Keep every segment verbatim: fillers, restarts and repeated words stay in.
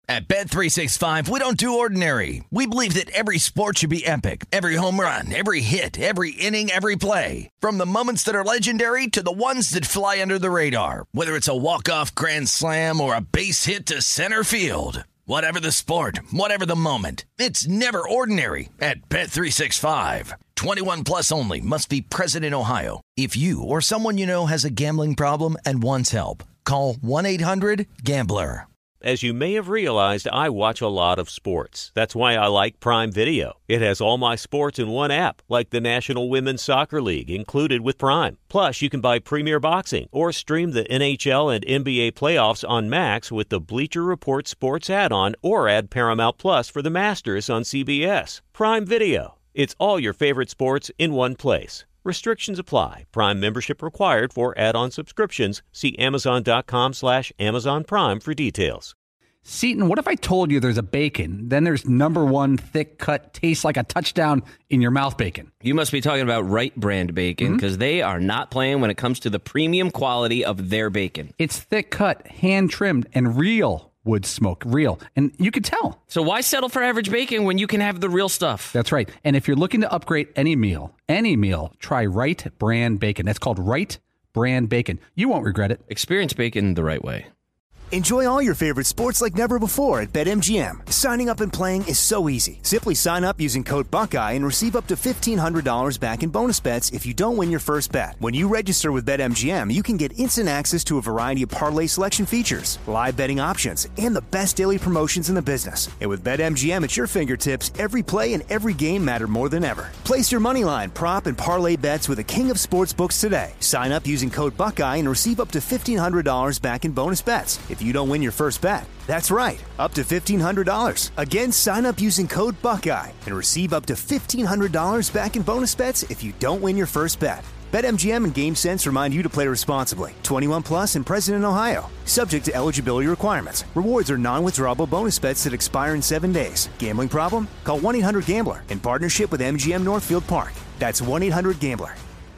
At Bet three sixty-five, we don't do ordinary. We believe that every sport should be epic. Every home run, every hit, every inning, every play. From the moments that are legendary to the ones that fly under the radar. Whether it's a walk-off grand slam or a base hit to center field. Whatever the sport, whatever the moment. It's never ordinary at Bet three sixty-five. twenty-one plus only. Must be present in Ohio. If you or someone you know has a gambling problem and wants help, call one eight hundred gambler. As you may have realized, I watch a lot of sports. That's why I like Prime Video. It has all my sports in one app, like the National Women's Soccer League, included with Prime. Plus, you can buy Premier Boxing or stream the N H L and N B A playoffs on Max with the Bleacher Report Sports add-on, or add Paramount Plus for the Masters on C B S. Prime Video. It's all your favorite sports in one place. Restrictions apply. Prime membership required for add-on subscriptions. See Amazon.com slash Amazon Prime for details. Seton, what if I told you there's a bacon, then there's number one thick cut, tastes like a touchdown in your mouth bacon? You must be talking about Wright Brand Bacon, because mm-hmm. they are not playing when it comes to the premium quality of their bacon. It's thick cut, hand trimmed, and real wood smoke, real. And you could tell. So why settle for average bacon when you can have the real stuff? That's right. And if you're looking to upgrade any meal, any meal, try Wright Brand Bacon. That's called Wright Brand Bacon. You won't regret it. Experience bacon the right way. Enjoy all your favorite sports like never before at BetMGM. Signing up and playing is so easy. Simply sign up using code Buckeye and receive up to fifteen hundred dollars back in bonus bets if you don't win your first bet. When you register with BetMGM, you can get instant access to a variety of parlay selection features, live betting options, and the best daily promotions in the business. And with BetMGM at your fingertips, every play and every game matter more than ever. Place your moneyline, prop, and parlay bets with the king of sportsbooks today. Sign up using code Buckeye and receive up to fifteen hundred dollars back in bonus bets if you don't win your first bet. That's right, up to fifteen hundred dollars. Again, sign up using code Buckeye and receive up to fifteen hundred dollars back in bonus bets if you don't win your first bet. BetMGM and GameSense remind you to play responsibly. twenty-one plus and present in Ohio. Subject to eligibility requirements. Rewards are non-withdrawable bonus bets that expire in seven days. Gambling problem? Call one eight hundred gambler in partnership with M G M Northfield Park. That's one eight hundred gambler.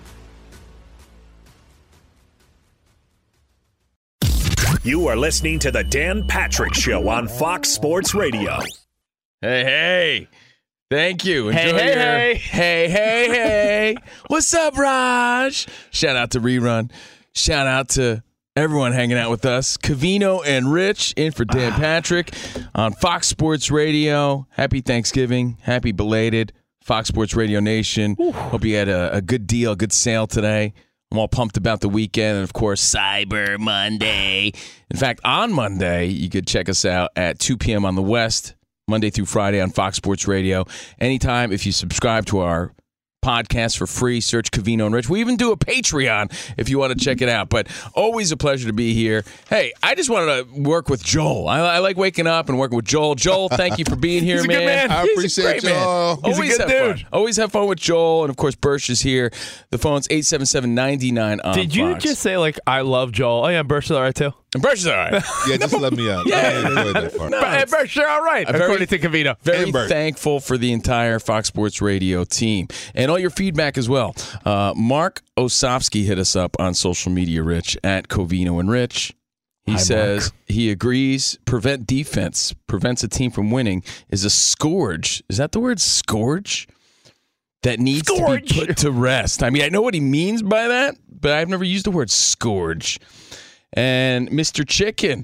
You are listening to the Dan Patrick Show on Fox Sports Radio. Hey, hey. Thank you. Enjoy hey, hey, your... hey. Hey, hey, hey. What's up, Raj? Shout out to Rerun. Shout out to everyone hanging out with us. Covino and Rich in for Dan Patrick on Fox Sports Radio. Happy Thanksgiving. Happy belated Fox Sports Radio Nation. Ooh. Hope you had a, a good deal, a good sale today. I'm all pumped about the weekend and, of course, Cyber Monday. In fact, on Monday, you could check us out at two p.m. on the West, Monday through Friday on Fox Sports Radio. Anytime, if you subscribe to our podcast for free, search Covino and Rich. We even do a Patreon if you want to check it out. But always a pleasure to be here. Hey, I just wanted to work with Joel. I, I like waking up and working with Joel. Joel, thank you for being here, He's a man. good man. I He's appreciate Joel. Man. He's Always a good have dude. Fun. Always have fun with Joel. And, of course, Birch is here. The phone's eight seven seven, nine nine on Did you Fox. just say, like, I love Joel? Oh, yeah, Birch is all right, too? And Birch is all right. Yeah, just let me out. Yeah. I enjoyed that part. No, and Birch, you're all right, I'm very- according to Covino. Very thankful for the entire Fox Sports Radio team and all your feedback as well. Uh, Mark Osofsky hit us up on social media, Rich, at Covino and Rich. He Hi, says Mark. he agrees prevent defense prevents a team from winning is a scourge. Is that the word scourge? That needs Scourge. to be put to rest. I mean, I know what he means by that, but I've never used the word scourge. And Mister Chicken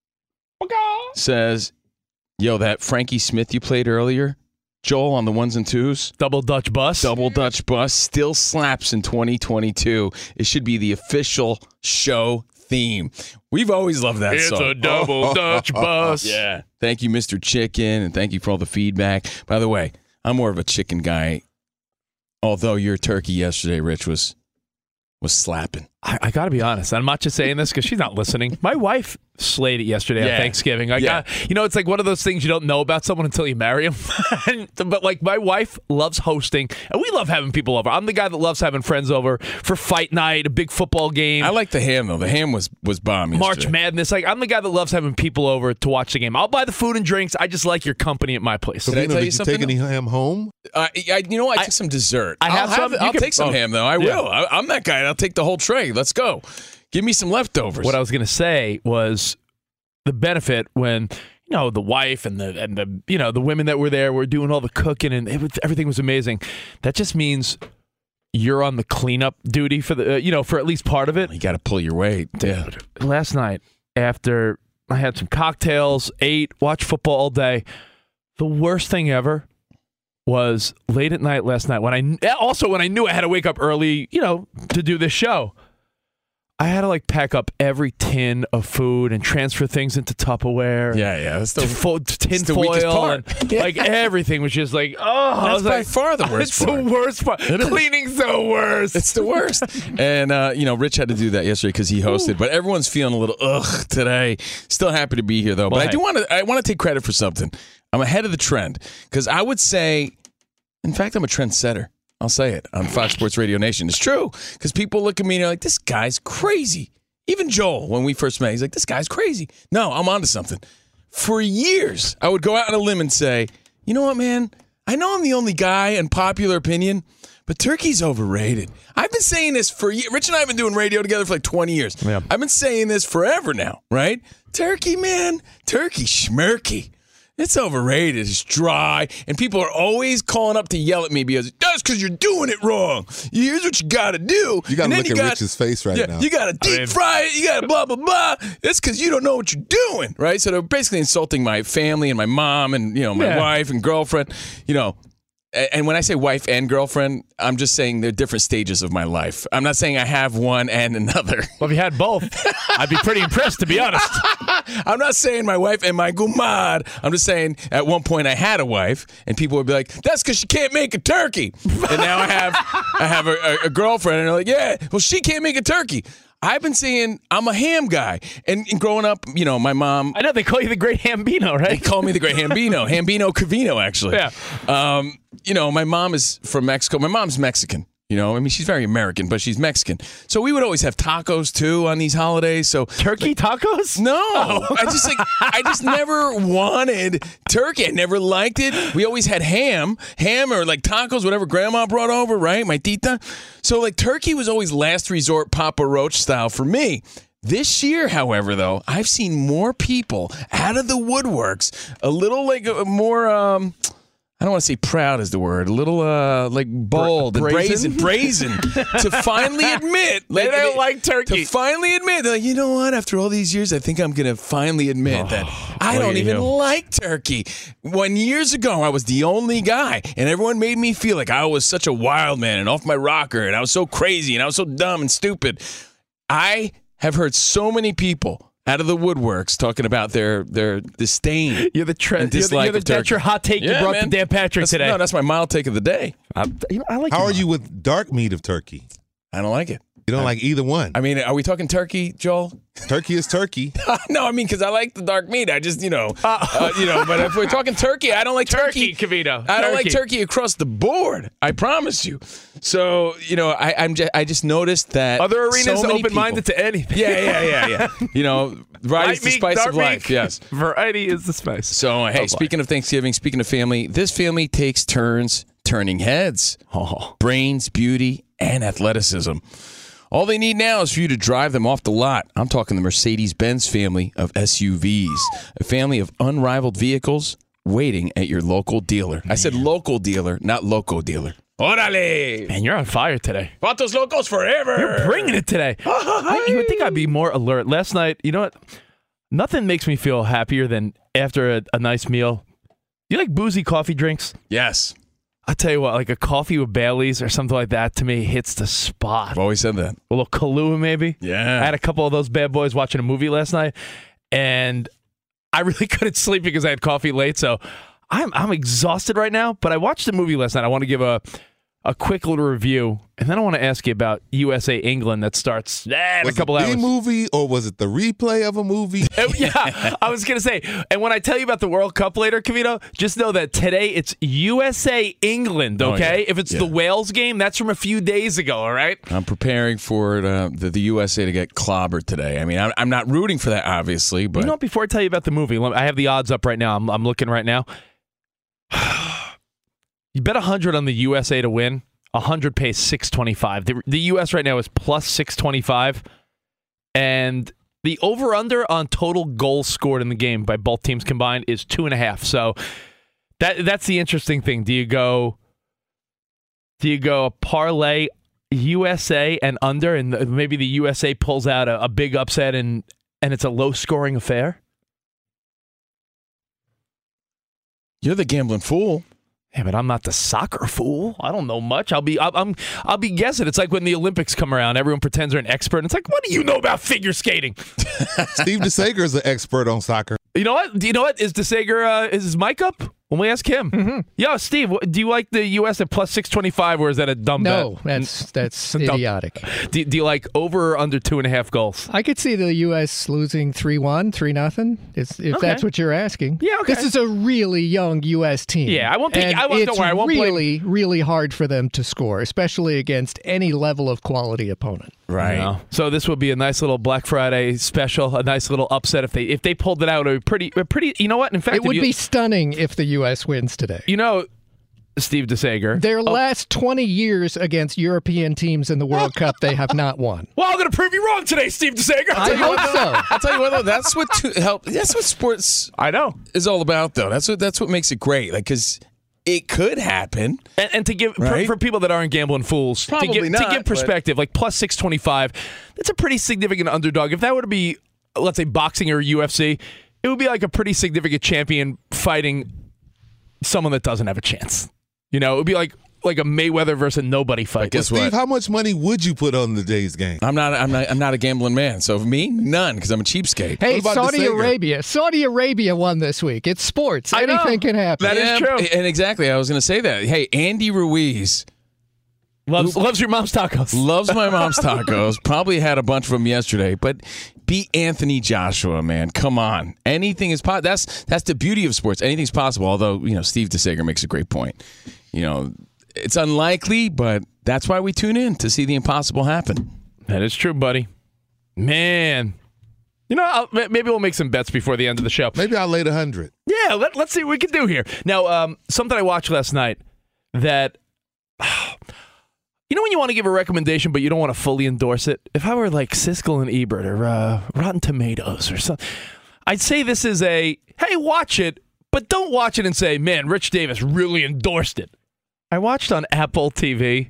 says, yo, that Frankie Smith you played earlier, Joel, on the ones and twos. Double Dutch bus. Double Dutch bus still slaps in twenty twenty-two. It should be the official show theme. We've always loved that it's song. It's a double Dutch bus. Yeah. Thank you, Mister Chicken, and thank you for all the feedback. By the way, I'm more of a chicken guy, although your turkey yesterday, Rich, was was slapping. I, I got to be honest. I'm not just saying this because she's not listening. My wife slayed it yesterday Yeah. on Thanksgiving. I Yeah. got, you know, it's like one of those things you don't know about someone until you marry them. But like my wife loves hosting, and we love having people over. I'm the guy that loves having friends over for fight night, a big football game. I like the ham, though. The ham was, was bomb March yesterday. Madness. Like I'm the guy that loves having people over to watch the game. I'll buy the food and drinks. I just like your company at my place. Did I tell Did you you something? take any ham home? Uh, I, you know what? I took some dessert. I have I'll some. it. You I'll can- take some oh. ham, though. I Yeah. will. I, I'm that guy. I'll take the whole tray. Let's go. Give me some leftovers. What I was going to say was the benefit when, you you know, the wife and the and the you know the women that were there were doing all the cooking, and it was, everything was amazing. That just means you're on the cleanup duty for the uh, you know for at least part of it. You got to pull your weight. Yeah. Last night, after I had some cocktails, ate, watched football all day, the worst thing ever was late at night last night when I also when I knew I had to wake up early, you know, to do this show. I had to like pack up every tin of food and transfer things into Tupperware. Yeah, yeah. That's the, fo- tin that's the foil weakest part. and like everything was just like, oh, I That's was by like, far the worst it's part. the worst part. Cleaning's the worst. It's the worst. And, uh, you know, Rich had to do that yesterday because he hosted. Ooh. But everyone's feeling a little ugh today. Still happy to be here, though. But well, I do want to I want to take credit for something. I'm ahead of the trend because I would say, in fact, I'm a trendsetter. I'll say it on Fox Sports Radio Nation. It's true because people look at me and they're like, this guy's crazy. Even Joel, when we first met, he's like, this guy's crazy. No, I'm onto something. For years, I would go out on a limb and say, you know what, man? I know I'm the only guy in popular opinion, but turkey's overrated. I've been saying this for years. Rich and I have been doing radio together for like twenty years. Yeah. I've been saying this forever now, right? Turkey, man. Turkey schmirky. It's overrated. It's dry. And people are always calling up to yell at me because that's because you're doing it wrong. Here's what you got to do. You got to look you at gotta, Rich's face right yeah, now. You got to deep I mean, fry it. You got to blah, blah, blah. That's because you don't know what you're doing, right? So they're basically insulting my family and my mom and, you know, my yeah. wife and girlfriend, you know. And when I say wife and girlfriend, I'm just saying they're different stages of my life. I'm not saying I have one and another. Well, if you had both, I'd be pretty impressed, to be honest. I'm not saying my wife and my gumad. I'm just saying at one point I had a wife, and people would be like, that's because she can't make a turkey. And now I have I have a, a, a girlfriend, and they're like, yeah, well, she can't make a turkey. I've been saying I'm a ham guy. And, and growing up, you know, my mom... I know, they call you the Great Hambino, right? They call me the Great Hambino. Hambino Cavino, actually. Yeah. Um, you know, my mom is from Mexico. My mom's Mexican. You know, I mean, she's very American, but she's Mexican. So we would always have tacos, too, on these holidays. So Turkey like, tacos? No. Oh. I just like I just never wanted turkey. I never liked it. We always had ham. Ham or like tacos, whatever grandma brought over, right? My tita. So like turkey was always last resort Papa Roach style for me. This year, however, though, I've seen more people out of the woodworks, a little like a more... Um, I don't want to say proud is the word. A little uh, like bold Bra- and brazen, brazen, brazen to finally admit like, they don't they, like turkey. To finally admit, they're like, you know what? After all these years, I think I'm going to finally admit oh, that I don't even you. like turkey. When years ago I was the only guy, and everyone made me feel like I was such a wild man and off my rocker, and I was so crazy and I was so dumb and stupid. I have heard so many people out of the woodworks talking about their their disdain. You're the trend. Dislike you're the, you're the, that's your hot take yeah, you brought man. to Dan Patrick that's, today. No, that's my mild take of the day. I, you know, I like. How are mild. you with dark meat of turkey? I don't like it. You don't I, like either one. I mean, are we talking turkey, Joel? Turkey is turkey. No, I mean, because I like the dark meat. I just, you know, uh, uh, you know. But if we're talking turkey, I don't like turkey. Turkey, Cavino. I don't turkey. like turkey across the board. I promise you. So, you know, I, I'm just, I just noticed that other arenas so open-minded people, to anything. Yeah, yeah, yeah, yeah. You know, variety is the spice dark of life. Meat. Yes, variety is the spice. So, hey, of speaking life. of Thanksgiving, speaking of family, this family takes turns turning heads, oh. brains, beauty, and athleticism. All they need now is for you to drive them off the lot. I'm talking the Mercedes-Benz family of S U Vs, a family of unrivaled vehicles waiting at your local dealer. I said local dealer, not loco dealer. Orale! Man, you're on fire today. Vatos Locos forever! You're bringing it today. I, you would think I'd be more alert. Last night, you know what? Nothing makes me feel happier than after a, a nice meal. You like boozy coffee drinks? Yes. I'll tell you what, like a coffee with Baileys or something like that, to me, hits the spot. I've always said that. A little Kahlua, maybe. Yeah. I had a couple of those bad boys watching a movie last night, and I really couldn't sleep because I had coffee late, so I'm I'm exhausted right now, but I watched the movie last night. I want to give a, a quick little review, and then I want to ask you about U S A England that starts eh, in a couple was it hours. the movie, or was it the replay of a movie? Yeah, I was going to say, and when I tell you about the World Cup later, Cavino, just know that today it's U S A England, okay? Oh, yeah. If it's yeah. the Wales game, that's from a few days ago, all right? I'm preparing for it, uh, the, the U S A to get clobbered today. I mean, I'm, I'm not rooting for that, obviously, but... You know what, before I tell you about the movie, I have the odds up right now. I'm, I'm looking right now. You bet one hundred on the U S A to win. one hundred pays six twenty-five. The, the U S right now is plus six twenty-five. And The over-under on total goals scored in the game by both teams combined is two and a half. So that that's the interesting thing. Do you go? Do you go a parlay U S A and under, and maybe the U S A pulls out a, a big upset and and it's a low-scoring affair? You're the gambling fool. Yeah, but I'm not the soccer fool. I don't know much. I'll be, I'll, I'm, I'll be guessing. It's like when the Olympics come around, everyone pretends they're an expert. And it's like, what do you know about figure skating? Steve DeSager is an expert on soccer. You know what? Do you know what? Is DeSager, uh, is his mic up? When we ask him. Mm-hmm. Yo, Steve, do you like the U S at plus six twenty-five, or is that a dumb no, bet? No, that's that's Dumb. idiotic. Do, do you like over or under two and a half goals? I could see the U S losing three one, three nothing, if, if Okay. that's what you're asking. Yeah, okay. This is a really young U S team. Yeah, I won't pick- and I won't- it's don't worry, I won't blame- really, really hard for them to score, especially against any level of quality opponent. Right. No. So this would be a nice little Black Friday special, a nice little upset if they if they pulled it out. It would be pretty, pretty. You know what? In fact, It would you, be stunning if the U S wins today. You know, Steve DeSager. Their Oh, last twenty years against European teams in the World Cup, they have not won. Well, I'm going to prove you wrong today, Steve DeSager. I hope so. I'll tell you what, though, that's what to help. That's what sports I know is all about, though. That's what that's what makes it great. Like, because it could happen. And, and to give Right? for, for people that aren't gambling fools, Probably to give, not, to give perspective, like plus six twenty five, that's a pretty significant underdog. If that were to be, let's say, boxing or U F C, it would be like a pretty significant champion fighting someone that doesn't have a chance. You know, it would be like like a Mayweather versus a nobody fight. Guess Steve, what? how much money would you put on today's game? I'm not. I'm not. I'm not a gambling man. So for me, none, because I'm a cheapskate. Hey, What about Saudi DeSager? Arabia. Saudi Arabia won this week. It's sports. I know. Anything can happen. That is Yeah, true. And exactly, I was going to say that. Hey, Andy Ruiz Loves, loves your mom's tacos. loves my mom's tacos. Probably had a bunch of them yesterday, but beat Anthony Joshua, man. Come on, anything is possible. That's that's the beauty of sports. Anything's possible. Although you know, Steve DeSager makes a great point. You know, it's unlikely, but that's why we tune in to see the impossible happen. That is true, buddy. Man. You know, I'll, maybe we'll make some bets before the end of the show. Maybe I'll lay the hundred. Yeah, let, let's see what we can do here. Now, um, something I watched last night that, you know when you want to give a recommendation but you don't want to fully endorse it? If I were like Siskel and Ebert or uh, Rotten Tomatoes or something, I'd say this is a, hey, watch it, but don't watch it and say, man, Rich Davis really endorsed it. I watched on Apple T V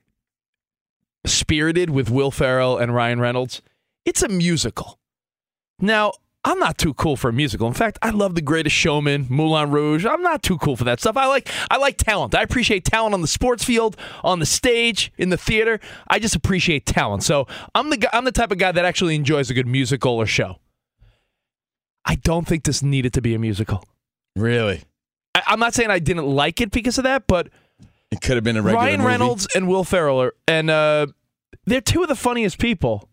Spirited with Will Ferrell and Ryan Reynolds. It's a musical. Now, I'm not too cool for a musical. In fact, I love The Greatest Showman, Moulin Rouge. I'm not too cool for that stuff. I like I like talent. I appreciate talent on the sports field, on the stage, in the theater. I just appreciate talent. So I'm the guy, I'm the type of guy that actually enjoys a good musical or show. I don't think this needed to be a musical. Really, I, I'm not saying I didn't like it because of that, but it could have been a regular Ryan movie. Reynolds and Will Ferrell are, and uh, they're two of the funniest people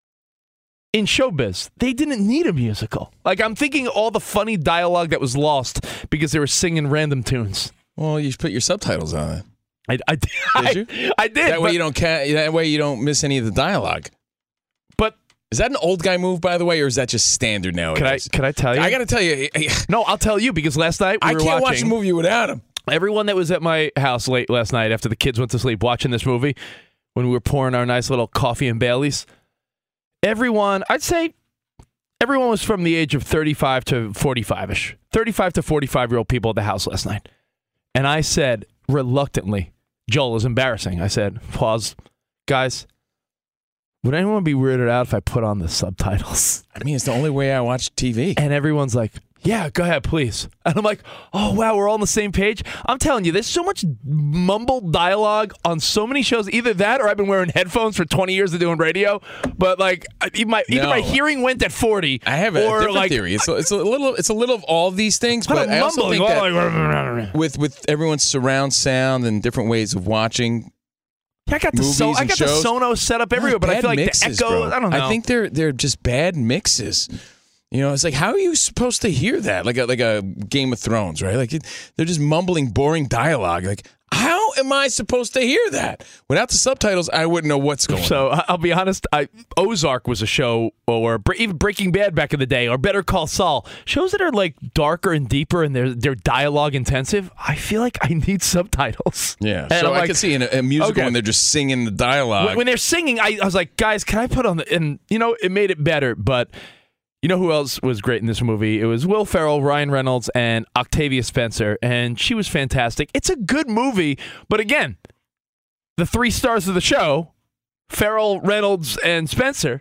in showbiz. They didn't need a musical. Like, I'm thinking all the funny dialogue that was lost because they were singing random tunes. Well, you should put your subtitles on it. I, I, Did you? I, I did. That way but, you don't ca- That way you don't miss any of the dialogue. But Is that an old guy move, by the way, or is that just standard can I nowadays? can I tell you? I got to tell you, no, I'll tell you because last night we I were can't watch watching. a movie without him. Everyone that was at my house late last night after the kids went to sleep watching this movie, when we were pouring our nice little coffee and Baileys, everyone, I'd say everyone was from the age of thirty-five to forty-five-ish. thirty-five to forty-five-year-old people at the house last night. And I said, reluctantly, Joel is embarrassing. I said, pause. Guys, would anyone be weirded out if I put on the subtitles? I mean, it's the only way I watch T V. And everyone's like, yeah, go ahead, please. And I'm like, oh, wow, we're all on the same page. I'm telling you, there's so much mumbled dialogue on so many shows. Either that or I've been wearing headphones for twenty years of doing radio. But, like, I- my, either No. my hearing went at forty. I have a or different like, theory. It's a, it's a little, it's a little of all these things, kind but of I also mumbling. think that Like, with with everyone's surround sound and different ways of watching, I got the movies so, I and got the shows. Sonos set up everywhere, but I Bad feel like mixes, the echo. bro. I don't know. I think they're they're just bad mixes. You know, it's like, how are you supposed to hear that? Like a like a Game of Thrones, right? Like it, they're just mumbling, boring dialogue. Like, how am I supposed to hear that? Without the subtitles, I wouldn't know what's going So on. I- I'll be honest. I, Ozark was a show, or Bre- even Breaking Bad back in the day, or Better Call Saul. Shows that are like darker and deeper, and they're they're dialogue intensive. I feel like I need subtitles. Yeah, And so I'm I like, can see in a, a musical okay. when they're just singing the dialogue. When, when they're singing, I, I was like, guys, can I put on the? And you know, it made it better. But you know who else was great in this movie? It was Will Ferrell, Ryan Reynolds, and Octavia Spencer, and she was fantastic. It's a good movie, but again, the three stars of the show, Ferrell, Reynolds, and Spencer.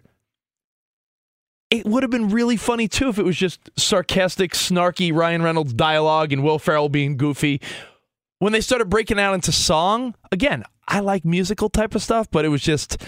It would have been really funny, too, if it was just sarcastic, snarky Ryan Reynolds dialogue and Will Ferrell being goofy. When they started breaking out into song, again, I like musical type of stuff, but it was just...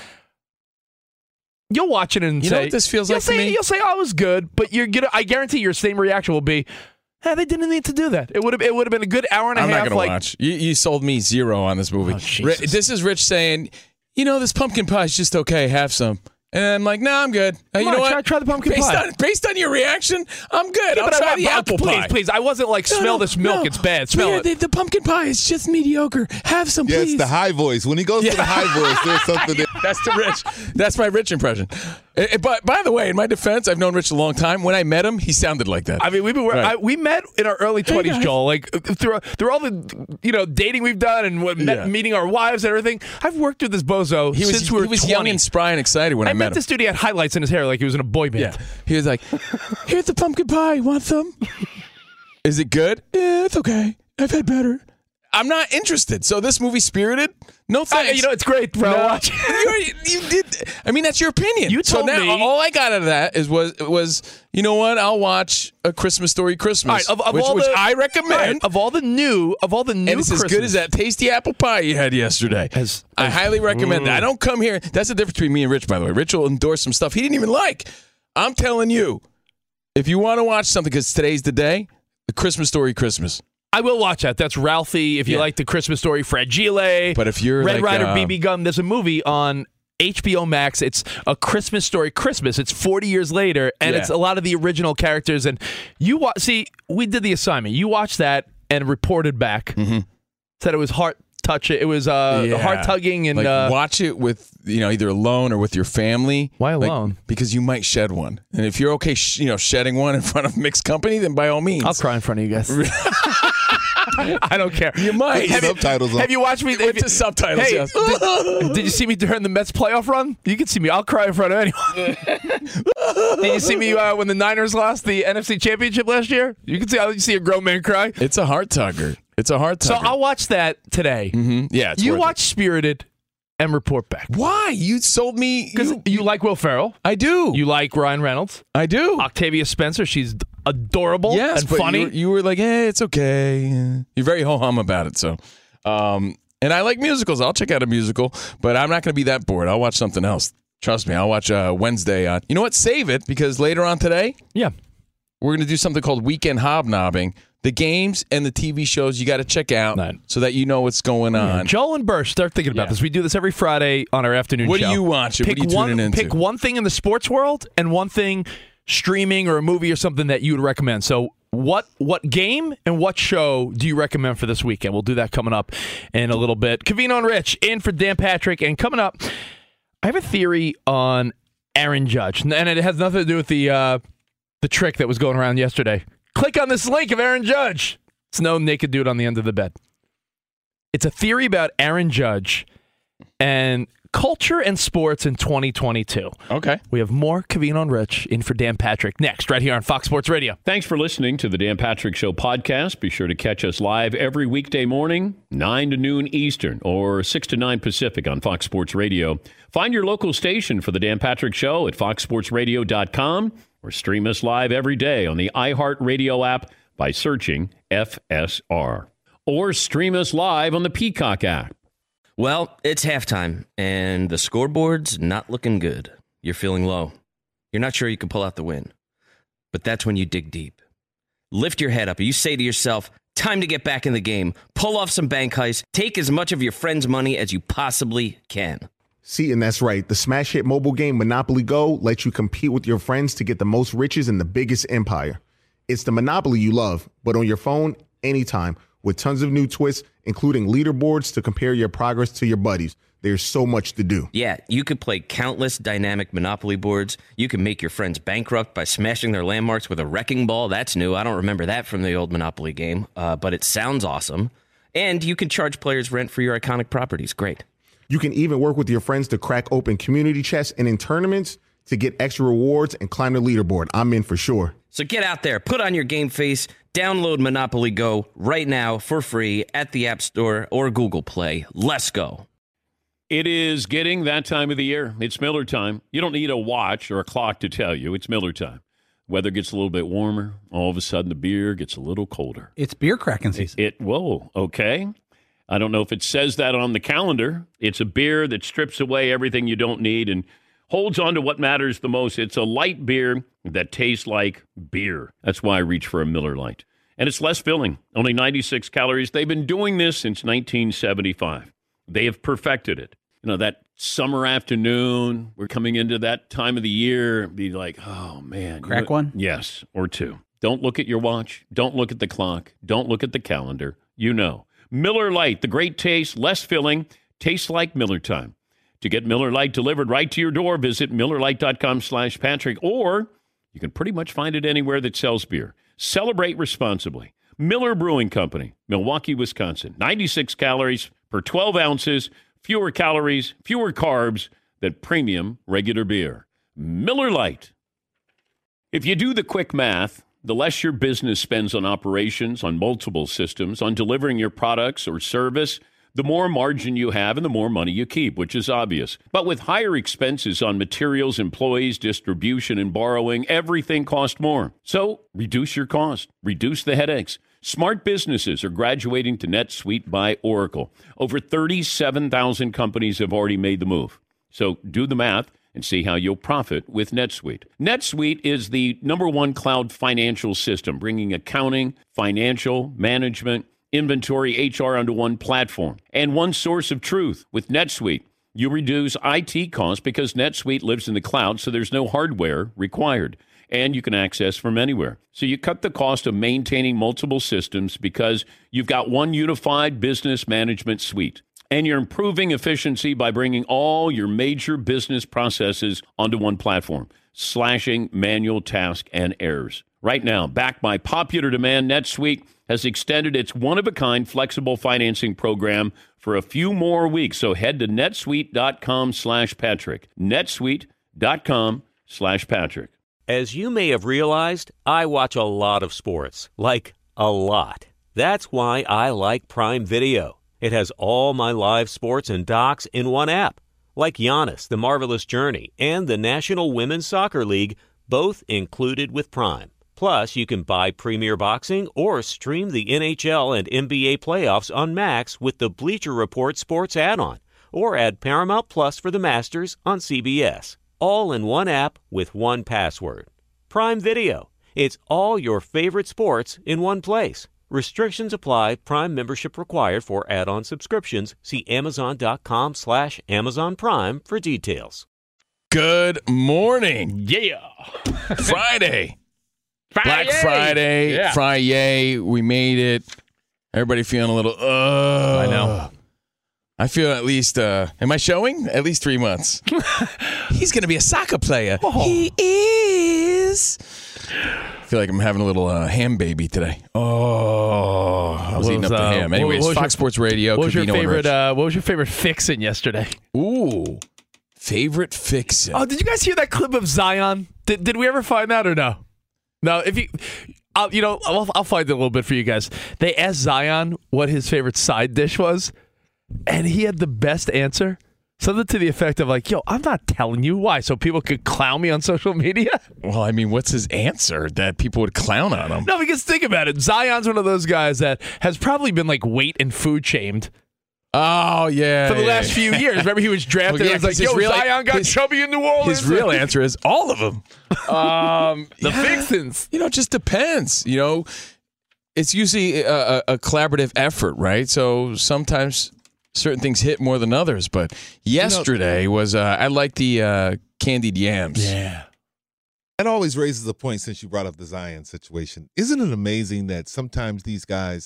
You'll watch it and You say... know what this feels you'll like to say, me? You'll say, oh, it was good, but you're gonna. I guarantee your same reaction will be, eh, they didn't need to do that. It would have It would have been a good hour and a I'm half. not going like, to watch. You, you sold me zero on this movie. Oh, Ri- Jesus. this is Rich saying, you know, this pumpkin pie is just okay. Have some. And I'm like, no, nah, I'm good. Uh, you Come know on, what? try- try the pumpkin based pie. On, based on your reaction, I'm good. Yeah, I'll but I try want- the but apple please, pie. please. I wasn't like, No, smell no, this milk. no. It's bad. Smell Yeah, it. The, the pumpkin pie is just mediocre. Have some, Yeah, please. it's the high voice. When he goes to the high voice, there's something there. That's the Rich. That's my Rich impression. Eh, eh, But by the way, in my defense, I've known Rich a long time. When I met him, he sounded like that. I mean, we've been Right. I, we met in our early twenties, guys. Joel. Like through through all the you know dating we've done and what, met, Yeah. meeting our wives and everything. I've worked with this bozo He was, since we were he was twenty. young and spry and excited when I, I met met him. this dude. He had highlights in his hair, like he was in a boy band. Yeah. He was like, here's the pumpkin pie. Want some? Is it good? Yeah, it's okay. I've had better. I'm not interested. So this movie, Spirited, no thanks. I, you know, it's great, bro. No. Watch. you, you did. I mean, that's your opinion. You so told now, me- all I got out of that is was was you know what? I'll watch A Christmas Story Christmas, All right, of, of which, all which the, I recommend. all right, of all the new, of all the new, and it's as good Christmas- as that tasty apple pie you had yesterday. As- I as- highly recommend that. I don't come here. That's the difference between me and Rich, by the way. Rich will endorse some stuff he didn't even like. I'm telling you, if you want to watch something, because today's the day, A Christmas Story Christmas. I will watch that. That's Ralphie. If you Yeah. like the Christmas Story, Fragile. But if you're Red like, Ryder, uh, B B Gun, there's a movie on H B O Max. It's A Christmas Story Christmas. It's forty years later, and Yeah. it's a lot of the original characters. And you wa- see, we did the assignment. You watched that and reported back. Mm-hmm. Said it was heart touching. It was uh, Yeah. heart tugging, and like, uh, watch it with, you know, either alone or with your family. Why Like, alone? because you might shed one. And if you're okay, sh- you know, shedding one in front of mixed company, then by all means. I'll cry in front of you guys. I don't care. You might. Have you, Subtitles on. have you watched me? With have you- the subtitles, Hey, yes. did, did you see me during the Mets playoff run? You can see me. I'll cry in front of anyone. Did you see me uh, when the Niners lost the N F C Championship last year? You can see. I'll see a grown man cry. It's a heart tugger. It's a heart So tugger. I'll watch that today. Mhm. Yeah, it's You worth watch Spirited and report back it. Why? You sold me. because You, you, like Will Ferrell. I do. You like Ryan Reynolds. I do. Octavia Spencer. She's adorable Yes, and but funny. You were, you were like, hey, it's okay. You're very ho-hum about it. So, um, and I like musicals. I'll check out a musical, but I'm not going to be that bored. I'll watch something else. Trust me. I'll watch uh, Wednesday. On, you know what? Save it because later on today, yeah. we're going to do something called Weekend Hobnobbing. The games and the T V shows you got to check out Right. so that you know what's going on. Joel and Bursch, start thinking about Yeah. this. We do this every Friday on our afternoon What show. are you watching? What Pick are you one, tuning into? Pick one thing in the sports world and one thing streaming or a movie or something that you would recommend. So what what game and what show do you recommend for this weekend? We'll do that coming up in a little bit. Covino and Rich in for Dan Patrick. And coming up, I have a theory on Aaron Judge. And it has nothing to do with the uh, the trick that was going around yesterday. Click on this link of Aaron Judge. It's no naked dude on the end of the bed. It's a theory about Aaron Judge and culture and sports in twenty twenty-two. Okay. We have more Covino and Rich in for Dan Patrick next, right here on Fox Sports Radio. Thanks for listening to the Dan Patrick Show podcast. Be sure to catch us live every weekday morning, nine to noon Eastern or six to nine Pacific on Fox Sports Radio. Find your local station for the Dan Patrick Show at fox sports radio dot com or stream us live every day on the iHeartRadio app by searching F S R. Or stream us live on the Peacock app. Well, it's halftime, and the scoreboard's not looking good. You're feeling low. You're not sure you can pull out the win. But that's when you dig deep. Lift your head up, and you say to yourself, time to get back in the game. Pull off some bank heists. Take as much of your friend's money as you possibly can. See, and that's right. The smash hit mobile game Monopoly Go lets you compete with your friends to get the most riches in the biggest empire. It's the Monopoly you love, but on your phone, anytime, with tons of new twists, including leaderboards to compare your progress to your buddies. There's so much to do. Yeah, you could play countless dynamic Monopoly boards. You can make your friends bankrupt by smashing their landmarks with a wrecking ball. That's new. I don't remember that from the old Monopoly game, uh, but it sounds awesome. And you can charge players rent for your iconic properties. Great. You can even work with your friends to crack open community chests and in tournaments to get extra rewards and climb the leaderboard. I'm in for sure. So get out there, put on your game face, download Monopoly Go right now for free at the App Store or Google Play. Let's go. It is getting that time of the year. It's Miller time. You don't need a watch or a clock to tell you. It's Miller time. Weather gets a little bit warmer. All of a sudden, the beer gets a little colder. It's beer cracking season. It, it whoa, okay. I don't know if it says that on the calendar. It's a beer that strips away everything you don't need and holds on to what matters the most. It's a light beer that tastes like beer. That's why I reach for a Miller Lite. And it's less filling, only ninety-six calories. They've been doing this since nineteen seventy-five. They have perfected it. You know, that summer afternoon, we're coming into that time of the year, be like, oh, man. Crack you know, one? Yes, or two. Don't look at your watch. Don't look at the clock. Don't look at the calendar. You know. Miller Lite, the great taste, less filling, tastes like Miller time. To get Miller Lite delivered right to your door, visit MillerLite.com slash Patrick, or you can pretty much find it anywhere that sells beer. Celebrate responsibly. Miller Brewing Company, Milwaukee, Wisconsin. ninety-six calories per twelve ounces, fewer calories, fewer carbs than premium regular beer. Miller Lite. If you do the quick math, the less your business spends on operations, on multiple systems, on delivering your products or service, the more margin you have and the more money you keep, which is obvious. But with higher expenses on materials, employees, distribution, and borrowing, everything costs more. So reduce your cost. Reduce the headaches. Smart businesses are graduating to NetSuite by Oracle. Over thirty-seven thousand companies have already made the move. So do the math and see how you'll profit with NetSuite. NetSuite is the number one cloud financial system, bringing accounting, financial, management, inventory, H R onto one platform and one source of truth. With NetSuite, you reduce I T costs because NetSuite lives in the cloud, so there's no hardware required. And you can access from anywhere. So you cut the cost of maintaining multiple systems because you've got one unified business management suite. And you're improving efficiency by bringing all your major business processes onto one platform, slashing manual tasks and errors. Right now, backed by popular demand, NetSuite has extended its one-of-a-kind flexible financing program for a few more weeks. So head to netsuite.com slash Patrick. netsuite.com slash Patrick. As you may have realized, I watch a lot of sports, like a lot. That's why I like Prime Video. It has all my live sports and docs in one app, like Giannis, The Marvelous Journey, and the National Women's Soccer League, both included with Prime. Plus, you can buy Premier Boxing or stream the N H L and N B A playoffs on Max with the Bleacher Report Sports add-on, or add Paramount Plus for the Masters on C B S. All in one app with one password. Prime Video. It's all your favorite sports in one place. Restrictions apply. Prime membership required for add-on subscriptions. See Amazon.com slash Amazon Prime for details. Good morning. Yeah. Friday. Friday. Black Friday. Yeah. Friday. We made it. Everybody feeling a little, uh I know. I feel at least, uh, am I showing? At least three months. He's going to be a soccer player. Oh. He is. I feel like I'm having a little uh, ham baby today. Oh, I was What eating was, up the uh, ham. what- Anyways, what was Fox your- Sports Radio. What was your Covino and favorite? Rich. Uh, what was your favorite fixin' yesterday? Ooh, favorite fixin'. Oh, did you guys hear that clip of Zion? Did Did we ever find that or no? No. If you, I'll, you know, I'll, I'll find it a little bit for you guys. They asked Zion what his favorite side dish was, and he had the best answer. Something to the effect of like, yo, I'm not telling you why, so people could clown me on social media. Well, I mean, what's his answer that people would clown on him? No, because think about it. Zion's one of those guys that has probably been like weight and food shamed. Oh, yeah. For the yeah, last yeah. few years. Remember he was drafted Well, yeah, and it was 'cause like, his yo, real- Zion got his- chubby in New Orleans. His real answer is all of them. Um, The yeah. fixins. You know, it just depends. You know, it's usually a, a, a collaborative effort, right? So sometimes certain things hit more than others. But yesterday was, uh, I like the uh, candied yams. Yeah. That always raises a point since you brought up the Zion situation. Isn't it amazing that sometimes these guys,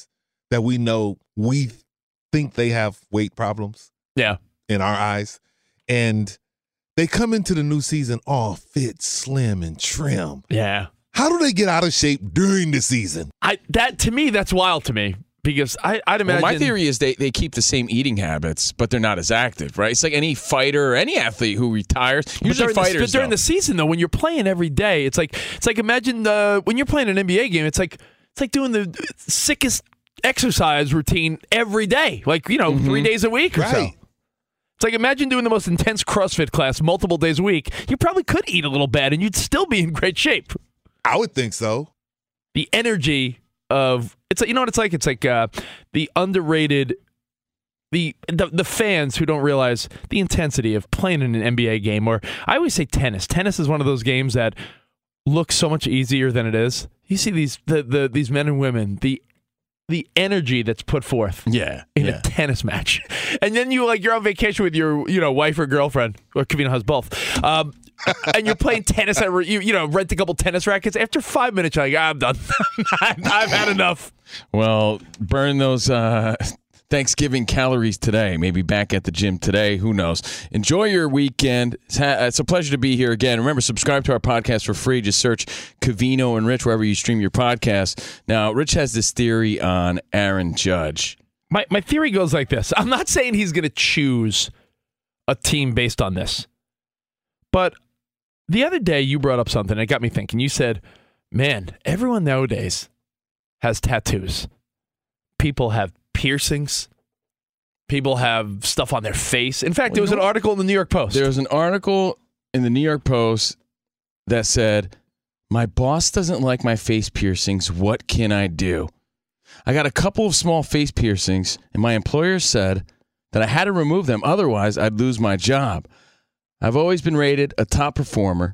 that we know we think they have weight problems. Yeah. In our eyes. And they come into the new season all fit, slim, and trim. Yeah. How do they get out of shape during the season? I that to me, that's wild to me. Because I, I'd imagine. Well, my theory is they, they keep the same eating habits, but they're not as active, right? It's like any fighter or any athlete who retires. Usually but fighters. The, but during though. the season, though, when you're playing every day, it's like it's like imagine the when you're playing an N B A game. It's like it's like doing the sickest exercise routine every day, like you know, mm-hmm. three days a week or right. so. It's like imagine doing the most intense CrossFit class multiple days a week. You probably could eat a little bad, and you'd still be in great shape. I would think so. The energy of it's like you know what it's like. It's like uh, the underrated, the, the the fans who don't realize the intensity of playing in an N B A game. Or I always say tennis. Tennis is one of those games that looks so much easier than it is. You see these the, the these men and women, the the energy that's put forth yeah, in yeah. a tennis match, and then you like you're on vacation with your you know wife or girlfriend, or Kavina has both. Um, and you're playing tennis at you, you know rent a couple tennis rackets. After five minutes, you're like, ah, I'm done. I've had enough. Well, burn those uh, Thanksgiving calories today. Maybe back at the gym today. Who knows? Enjoy your weekend. It's, ha- it's a pleasure to be here again. Remember, subscribe to our podcast for free. Just search Covino and Rich wherever you stream your podcast. Now, Rich has this theory on Aaron Judge. My my theory goes like this. I'm not saying he's going to choose a team based on this, but the other day you brought up something that got me thinking. You said, man, everyone nowadays has tattoos. People have piercings. People have stuff on their face. In fact, well, there was an article in the New York Post. There was an article in the New York Post that said, my boss doesn't like my face piercings. What can I do? I got a couple of small face piercings, and my employer said that I had to remove them. Otherwise, I'd lose my job. I've always been rated a top performer.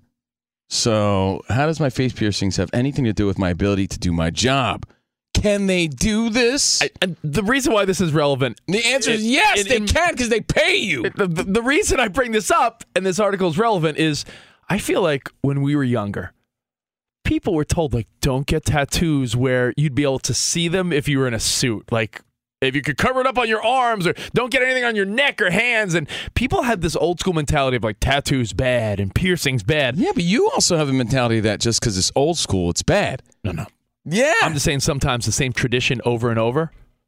So how does my face piercings have anything to do with my ability to do my job? Can they do this? I, and the reason why this is relevant. The answer is yes, it, they it, can because they pay you. The, the, the reason I bring this up and this article is relevant is I feel like when we were younger, people were told, like, don't get tattoos where you'd be able to see them if you were in a suit. Like, if you could cover it up on your arms, or don't get anything on your neck or hands. And people had this old school mentality of like tattoos bad and piercings bad. Yeah, but you also have a mentality that just because it's old school, it's bad. No, no. Yeah. I'm just saying sometimes the same tradition over and over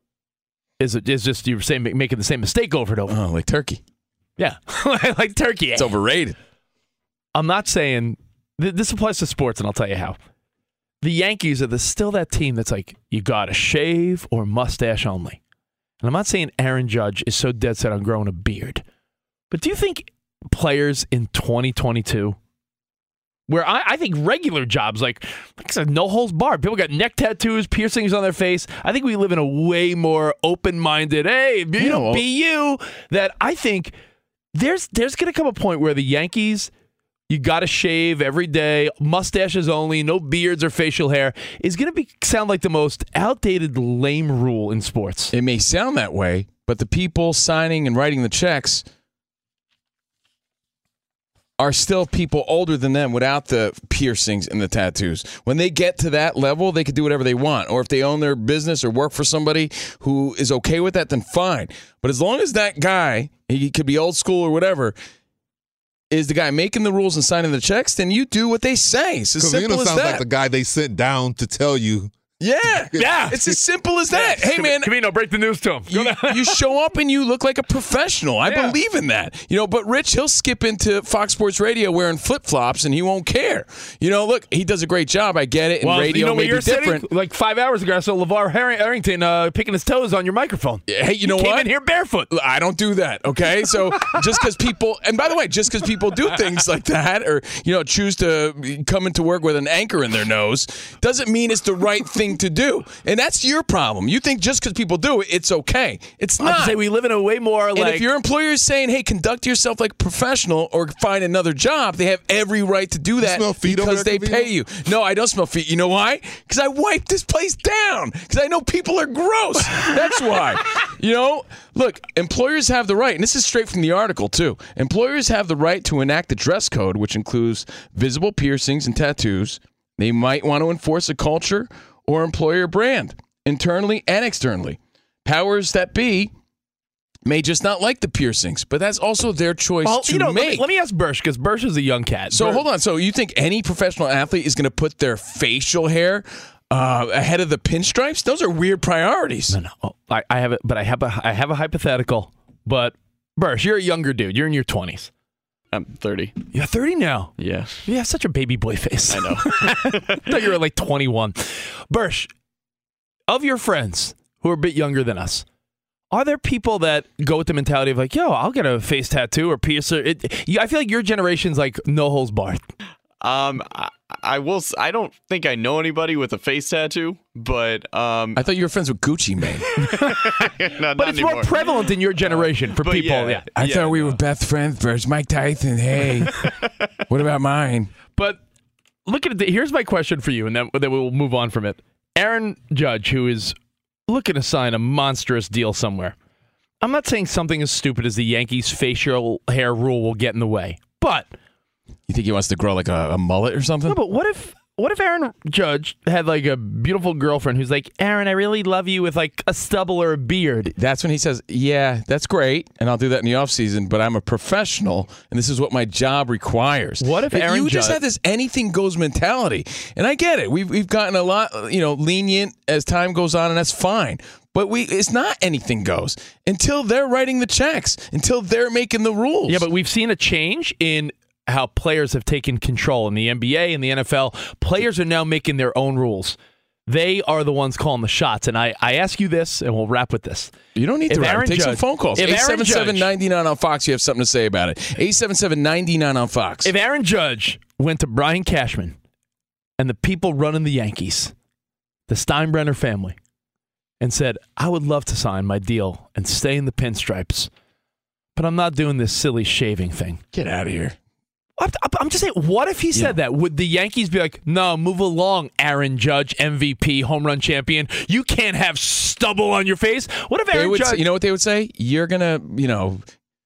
is is just you're saying making the same mistake over and over. Oh, like turkey. Yeah, like turkey. It's overrated. I'm not saying th- this applies to sports, and I'll tell you how. The Yankees are the, still that team that's like, you got to shave or mustache only. And I'm not saying Aaron Judge is so dead set on growing a beard. But do you think players in twenty twenty-two, where I, I think regular jobs, like, like I said, no holds barred, people got neck tattoos, piercings on their face. I think we live in a way more open-minded, hey, you yeah, know, well, be you, that I think there's, there's going to come a point where the Yankees, you got to shave every day, mustaches only, no beards or facial hair, is going to be sound like the most outdated, lame rule in sports. It may sound that way, but the people signing and writing the checks are still people older than them without the piercings and the tattoos. When they get to that level, they can do whatever they want. Or if they own their business or work for somebody who is okay with that, then fine. But as long as that guy, he could be old school or whatever, is the guy making the rules and signing the checks, then you do what they say. It's as simple as sounds that. like the guy they sent down to tell you. Yeah, yeah. It's as simple as that. Yeah. Hey, man. Camino, break the news to him. You, you show up and you look like a professional. I Yeah. believe in that. You know, but Rich, he'll skip into Fox Sports Radio wearing flip-flops and he won't care. You know, look, he does a great job. I get it. And well, radio you know, may when you're be different. Sitting, like five hours ago, I saw LeVar Arrington uh, picking his toes on your microphone. Hey, you know he what? came in here barefoot. I don't do that, okay? So just because people, and by the way, just because people do things like that or, you know, choose to come into work with an anchor in their nose doesn't mean it's the right thing to do. And that's your problem. You think just because people do it, it's okay. It's not. I say we live in a way more and like. if your employer is saying, hey, conduct yourself like a professional or find another job, they have every right to do that You smell feet over because there, they Covino? pay you. No, I don't smell feet. You know why? Because I wiped this place down. Because I know people are gross. That's why. You know, look, employers have the right, and this is straight from the article, too. Employers have the right to enact a dress code, which includes visible piercings and tattoos. They might want to enforce a culture or employer brand. internally and externally. Powers that be may just not like the piercings, but that's also their choice well, to you know, make. Let me, let me ask Bursch, because Bursch is a young cat. So Bur- hold on. So you think any professional athlete is going to put their facial hair uh, ahead of the pinstripes? Those are weird priorities. No, no. Oh, I, I have it, but I have a I have a hypothetical. But Bursch, you're a younger dude. You're in your twenties. I'm thirty. You're thirty now? Yes. You have such a baby boy face. I know. I thought you were like twenty-one. Bursch, of your friends who are a bit younger than us, are there people that go with the mentality of like, yo, I'll get a face tattoo or piercer? It, you, I feel like your generation's like no holds barred. Um, I, I will. s- I don't think I know anybody with a face tattoo, but um, I thought you were friends with Gucci Mane. no, But not it's anymore. more prevalent in your generation for But people. yeah, Yeah. I yeah, thought we no. were best friends first. Mike Tyson, hey. What about mine? But look at it. Here's my question for you, and then, then we'll move on from it. Aaron Judge, who is looking to sign a monstrous deal somewhere. I'm not saying something as stupid as the Yankees' facial hair rule will get in the way, but You think he wants to grow like a, a mullet or something? no. But what if what if Aaron Judge had like a beautiful girlfriend who's like, Aaron, I really love you with like a stubble or a beard? That's when he says, yeah, that's great, and I'll do that in the offseason, but I'm a professional, and this is what my job requires. What if But Aaron You just Judge- have this anything goes mentality, and I get it. We've, we've gotten a lot, you know, lenient as time goes on, and that's fine. But we it's not anything goes until they're writing the checks, until they're making the rules. Yeah, but we've seen a change in how players have taken control in the N B A and the N F L. Players are now making their own rules. They are the ones calling the shots. And I, I ask you this, and we'll wrap with this. You don't need If to Aaron wrap. Take some Judge- phone calls. if eight Aaron seven seven, Judge- nine nine on Fox. You have something to say about it. eight seven seven, nine nine on Fox. If Aaron Judge went to Brian Cashman and the people running the Yankees, the Steinbrenner family, and said, I would love to sign my deal and stay in the pinstripes, but I'm not doing this silly shaving thing. Get out of here. I'm, I'm just saying, what if he said Yeah. that? Would the Yankees be like, no, move along, Aaron Judge, M V P, home run champion. You can't have stubble on your face. What if They Aaron would Judge... say, you know what they would say? You're going to, you know,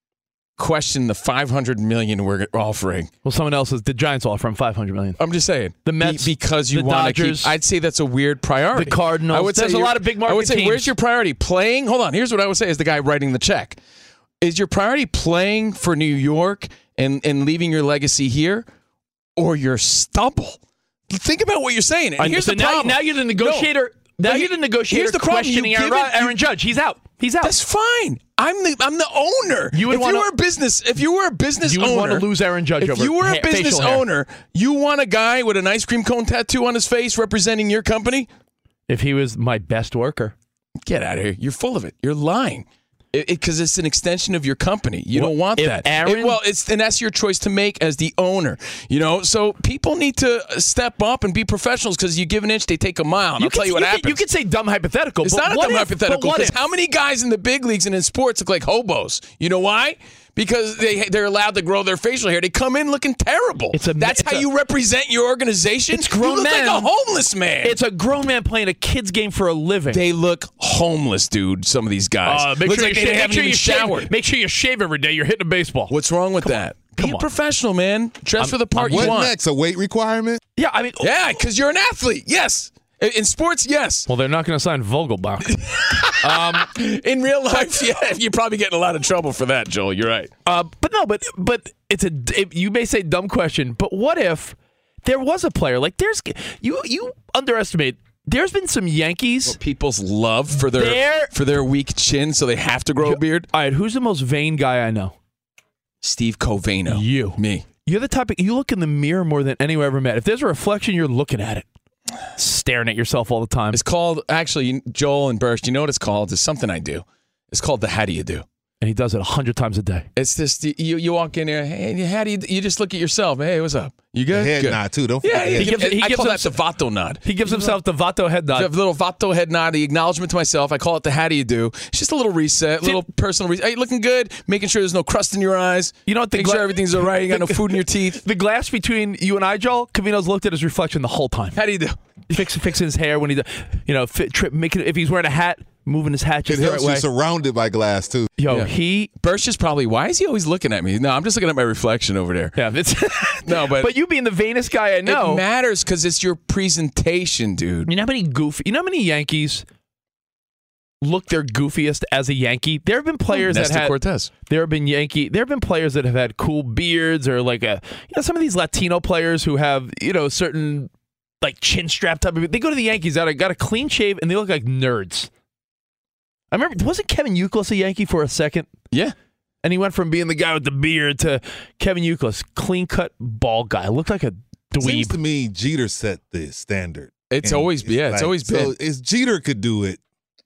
question the five hundred million dollars we're offering. Well, someone else is... The Giants offer him five hundred million dollars. I'm just saying. The Mets, Be- because you the want to keep... Dodgers, I'd say that's a weird priority. the Cardinals. I would say There's a you're- lot of big market I would say, teams. where's your priority? Playing? Hold on. Here's what I would say as the guy writing the check. Is your priority playing for New York and, and leaving your legacy here, or your stubble? Think about what you're saying. And I- here's so the now, problem. now you're the negotiator. No. now you're the negotiator Here's the problem. You questioning Aaron, give it- Rod- Aaron Judge. He's out. He's out. That's fine. I'm the I'm the owner. You would if wanna- you were a business, if you were a business You would owner, want to lose Aaron Judge if over you were a ha- business facial hair. owner, you want a guy with an ice cream cone tattoo on his face representing your company? If he was my best worker. Get out of here. You're full of it. You're lying. Because it, it, it's an extension of your company. You Well, don't want if that. Aaron- It- well, it's and that's your choice to make as the owner. You know, so people need to step up and be professionals because you give an inch, they take a mile. And I'll could- tell you what you happens. Could, you could say dumb hypothetical. It's but not a what dumb if- hypothetical but what because if- how many guys in the big leagues and in sports look like hobos? You know why? Because they they're allowed to grow their facial hair. They come in looking terrible. It's a- That's it's how a- you represent your organization. It's grown you look men. like a homeless man. It's a grown man playing a kid's game for a living. They look homeless, dude. Some of these guys. Uh, make Looks sure like you, they shave, make haven't sure even you shave. showered. Make sure you shave every day. You're hitting a baseball. What's wrong with that? Be Come a on. professional, man. Dress I'm- for the part What you want. next? A weight requirement? Yeah, I mean, Yeah, because you're an athlete. Yes. In in sports, yes. well, they're not going to sign Vogelbach. um, In real life, yeah, you're probably getting a lot of trouble for that, Joel. You're right. uh, but no, but but it's a. It, you may say dumb question, but what if there was a player like there's you you underestimate. There's been some Yankees. People's love for their They're- for their weak chin, so they have to grow a beard. All right, who's the most vain guy I know? Steve Covino. You. Me. You're the type of, you look in the mirror more than anyone I ever met. If there's a reflection, you're looking at it, staring at yourself all the time. It's called, actually, Joel and Bursch, you know what it's called? It's something I do. It's called the how do you do. And he does it a hundred times a day. It's this, you, you walk in there, hey, how do you, you just look at yourself. Hey, what's up? You good? Head good. nod, too. Don't Yeah, forget. he the gives, head. he I gives call him that the Vato nod. He gives himself the Vato head The nod. little Vato head nod, the acknowledgement to myself. I call it the how do you do. It's just a little reset, a little personal reset. Hey, looking good, making sure there's no crust in your eyes. You know what? The Make gla- sure everything's all right. You got no food in your teeth. The glass between you and I, Joel, Cavino's looked at his reflection the whole time. How do you do? Fix, fixing his hair when he's, you know, fit, trip, making if he's wearing a hat, moving his hat It just the right helps you way. surrounded by glass, too. Yo, Yeah. he. Bursch is probably, why is he always looking at me? No, I'm just looking at my reflection over there. Yeah, it's, No, but, but you being the vainest guy I know. it matters because it's your presentation, dude. You know how many goofy, you know how many Yankees look their goofiest as a Yankee. There have been players Nestor that had Cortez. There have been Yankee. There have been players that have had cool beards, or like a you know some of these Latino players who have you know certain like chin strap type of. They go to the Yankees out, got a clean shave, and they look like nerds. I remember, wasn't Kevin Youkilis a Yankee for a second? Yeah. And he went from being the guy with the beard to Kevin Youkilis, clean cut bald guy, looked like a dweeb. Seems to me Jeter set the standard. It's And always yeah, it's like, always been. So if Jeter could do it,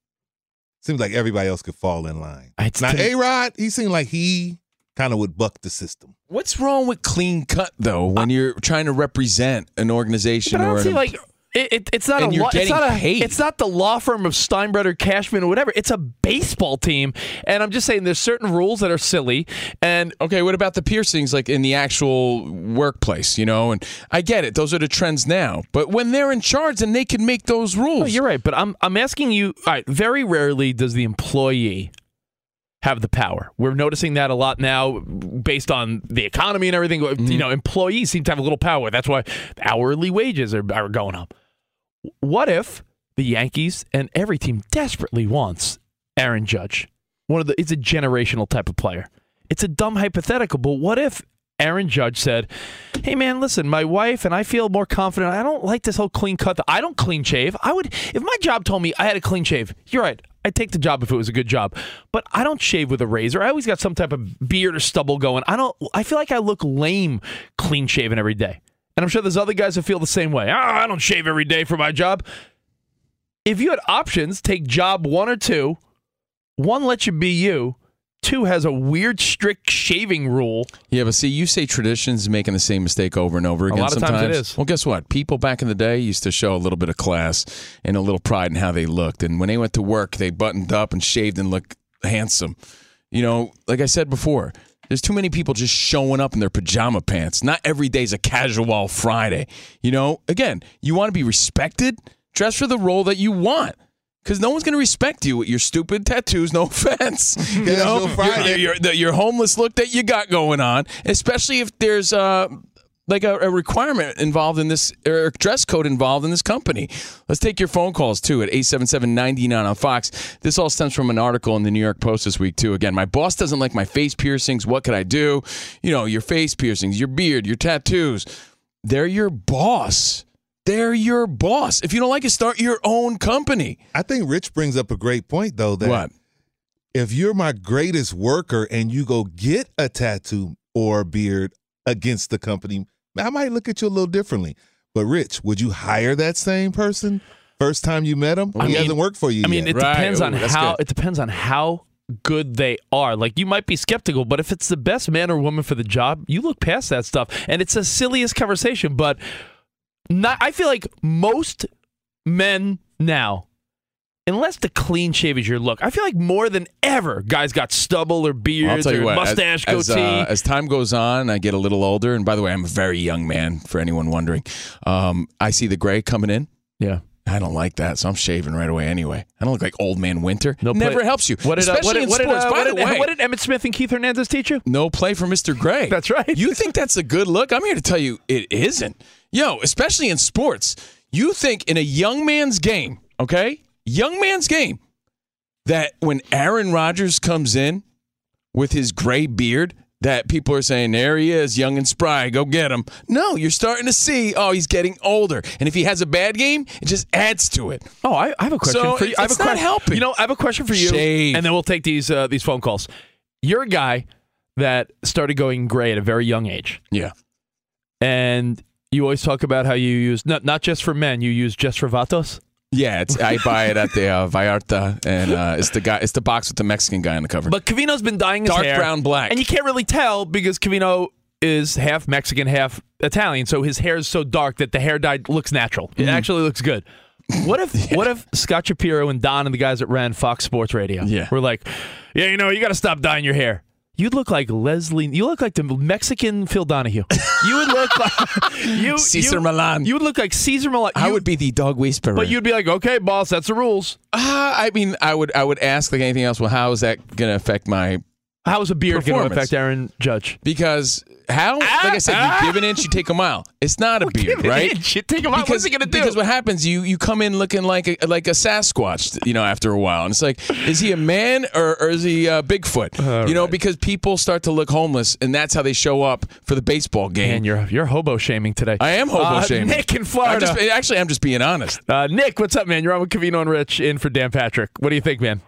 seems like everybody else could fall in line. It's now, to- A-Rod, he seemed like he kind of would buck the system. What's wrong with clean cut though when you're trying to represent an organization But I or don't see an, like it, it, it's not and a you're law, it's getting not a, paid. It's not the law firm of Steinbrenner, Cashman, or whatever. It's a baseball team, and I'm just saying there's certain rules that are silly. And okay, what about the piercings like in the actual workplace, you know? And I get it; those are the trends now. But when they're in charge, and they can make those rules. oh, you're right, but I'm I'm asking you. All right, very rarely does the employee have the power. We're noticing that a lot now, based on the economy and everything. Mm-hmm. You know, employees seem to have a little power. That's why hourly wages are, are going up. What if the Yankees and every team desperately wants Aaron Judge? One of the, it's a generational type of player. It's a dumb hypothetical, but what if Aaron Judge said, "Hey man, listen, my wife and I feel more confident. I don't like this whole clean cut. I don't clean shave. I would, if my job told me I had a clean shave. You're right. I'd take the job if it was a good job, but I don't shave with a razor. I always got some type of beard or stubble going. I don't. I feel like I look lame clean shaven every day." And I'm sure there's other guys that feel the same way. Oh, I don't shave every day for my job. If you had options, take job one or two. One lets you be you. Two has a weird, strict shaving rule. Yeah, but see, you say traditions making the same mistake over and over again. A lot of sometimes. times it is. Well, guess what? People back in the day used to show a little bit of class and a little pride in how they looked. And when they went to work, they buttoned up and shaved and looked handsome. You know, like I said before, there's too many people just showing up in their pajama pants. Not every day's a casual Friday. You know, again, you want to be respected? Dress for the role that you want. Because no one's going to respect you with your stupid tattoos, no offense. You know, your, your, your, your homeless look that you got going on, especially if there's uh, like a, a requirement involved in this, or a dress code involved in this company. Let's take your phone calls, too, at eight seven seven, nine nine on Fox. This all stems from an article in the New York Post this week, too. Again, my boss doesn't like my face piercings. What could I do? You know, your face piercings, your beard, your tattoos. They're your boss. They're your boss. If you don't like it, start your own company. I think Rich brings up a great point, though, that what? if you're my greatest worker and you go get a tattoo or a beard against the company, I might look at you a little differently. But, Rich, would you hire that same person first time you met him? I he mean, hasn't worked for you I mean, yet. it depends Ooh, on that's how good. it depends on how good they are. Like, you might be skeptical, but if it's the best man or woman for the job, you look past that stuff. And it's the silliest conversation, but not, I feel like most men now, unless the clean shave is your look, I feel like more than ever, guys got stubble or beards I'll tell you or what, mustache, as, goatee. As, uh, as time goes on, I get a little older. And by the way, I'm a very young man, for anyone wondering. Um, I see the gray coming in. Yeah. I don't like that, so I'm shaving right away anyway. I don't look like old man winter. No Never play- helps you, What did, uh, especially what did, in what did, sports. uh, By what the did, way, what did Emmitt Smith and Keith Hernandez teach you? no play for Mister Gray. That's right. You think that's a good look? I'm here to tell you it isn't. Yo, especially in sports, you think in a young man's game, okay? Young man's game, that when Aaron Rodgers comes in with his gray beard, that people are saying, there he is, young and spry, go get him. No, you're starting to see, oh, he's getting older. And if he has a bad game, it just adds to it. Oh, I, I have a question So for you. I have it's a not question. helping. You know, I have a question for you, Shave. and then we'll take these uh, these phone calls. You're a guy that started going gray at a very young age, Yeah. and you always talk about how you use not not just for men, you use just for vatos. Yeah, it's, I buy it at the uh, Vallarta, and uh, it's the guy. It's the box with the Mexican guy on the cover. But Cavino's been dyeing his Dark hair, brown, black. and you can't really tell because Cavino is half Mexican, half Italian, so his hair is so dark that the hair dye looks natural. It Mm. actually looks good. What if what if Scott Shapiro and Don and the guys that ran Fox Sports Radio Yeah. were like, yeah, you know, you got to stop dyeing your hair. You'd look like Leslie. You look like the Mexican Phil Donahue. You would look like you. Caesar you, Milan. You would look like Caesar Milan. I You- would be the dog whisperer. but you'd be like, okay, boss, that's the rules. Uh, I mean, I would I would ask like anything else. Well, how is that going to affect my How is a beard going to performance. affect Aaron Judge? Because how? Ah, like I said, ah. you give an inch, you take a mile. It's not a beard, Give an right? inch, you take a mile. Because, What's he gonna do? Because what happens, you you come in looking like a like a Sasquatch, you know, after a while, and it's like, is he a man or, or is he uh, Bigfoot? All you know, right. because people start to look homeless, and that's how they show up for the baseball game. Man, you're you're hobo shaming today. I am hobo uh, shaming. Nick in Florida. I'm just, actually, I'm just being honest. Uh, Nick, what's up, man? You're on with Covino and Rich in for Dan Patrick. What do you think, man?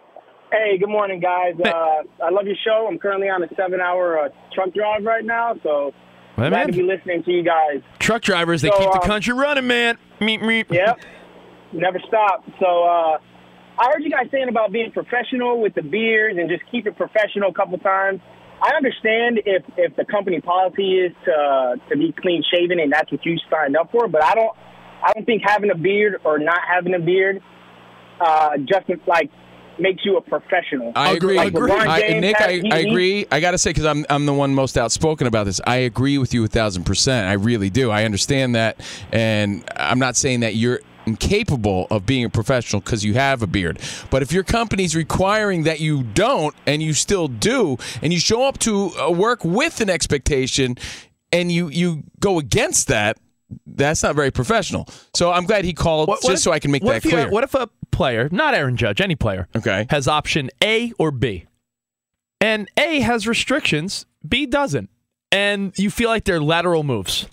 Hey, good morning, guys. Uh, I love your show. I'm currently on a seven-hour uh, truck drive right now, so Hey, glad man. to be listening to you guys. Truck drivers, they So, keep the um, country running, man. Meep, meep. Yep, never stop. So uh, I heard you guys saying about being professional with the beers and just keep it professional a couple times. I understand if, if the company policy is to to be clean shaven and that's what you signed up for, but I don't I don't think having a beard or not having a beard uh, just like makes you a professional. I agree. Like LeBron I, James Nick, has- I, he- I he- agree. I got to say, because I'm I'm the one most outspoken about this. I agree with you a thousand percent. I really do. I understand that, and I'm not saying that you're incapable of being a professional because you have a beard. But if your company's requiring that you don't, and you still do, and you show up to uh, work with an expectation, and you you go against that, that's not very professional. So I'm glad he called What- what just if- so I can make what that if you- clear. what if a player, not Aaron Judge, any player, okay, has option A or B, and A has restrictions, B doesn't, and you feel like they're lateral moves?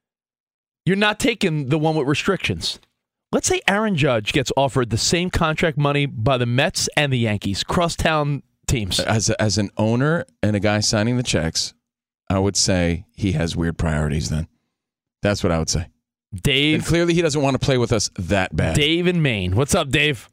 You're not taking the one with restrictions. Let's say Aaron Judge gets offered the same contract money by the Mets and the Yankees, crosstown teams. As a, as an owner and a guy signing the checks, I would say he has weird priorities then. That's what I would say. Dave. And clearly he doesn't want to play with us that bad. Dave in Maine. What's up, Dave?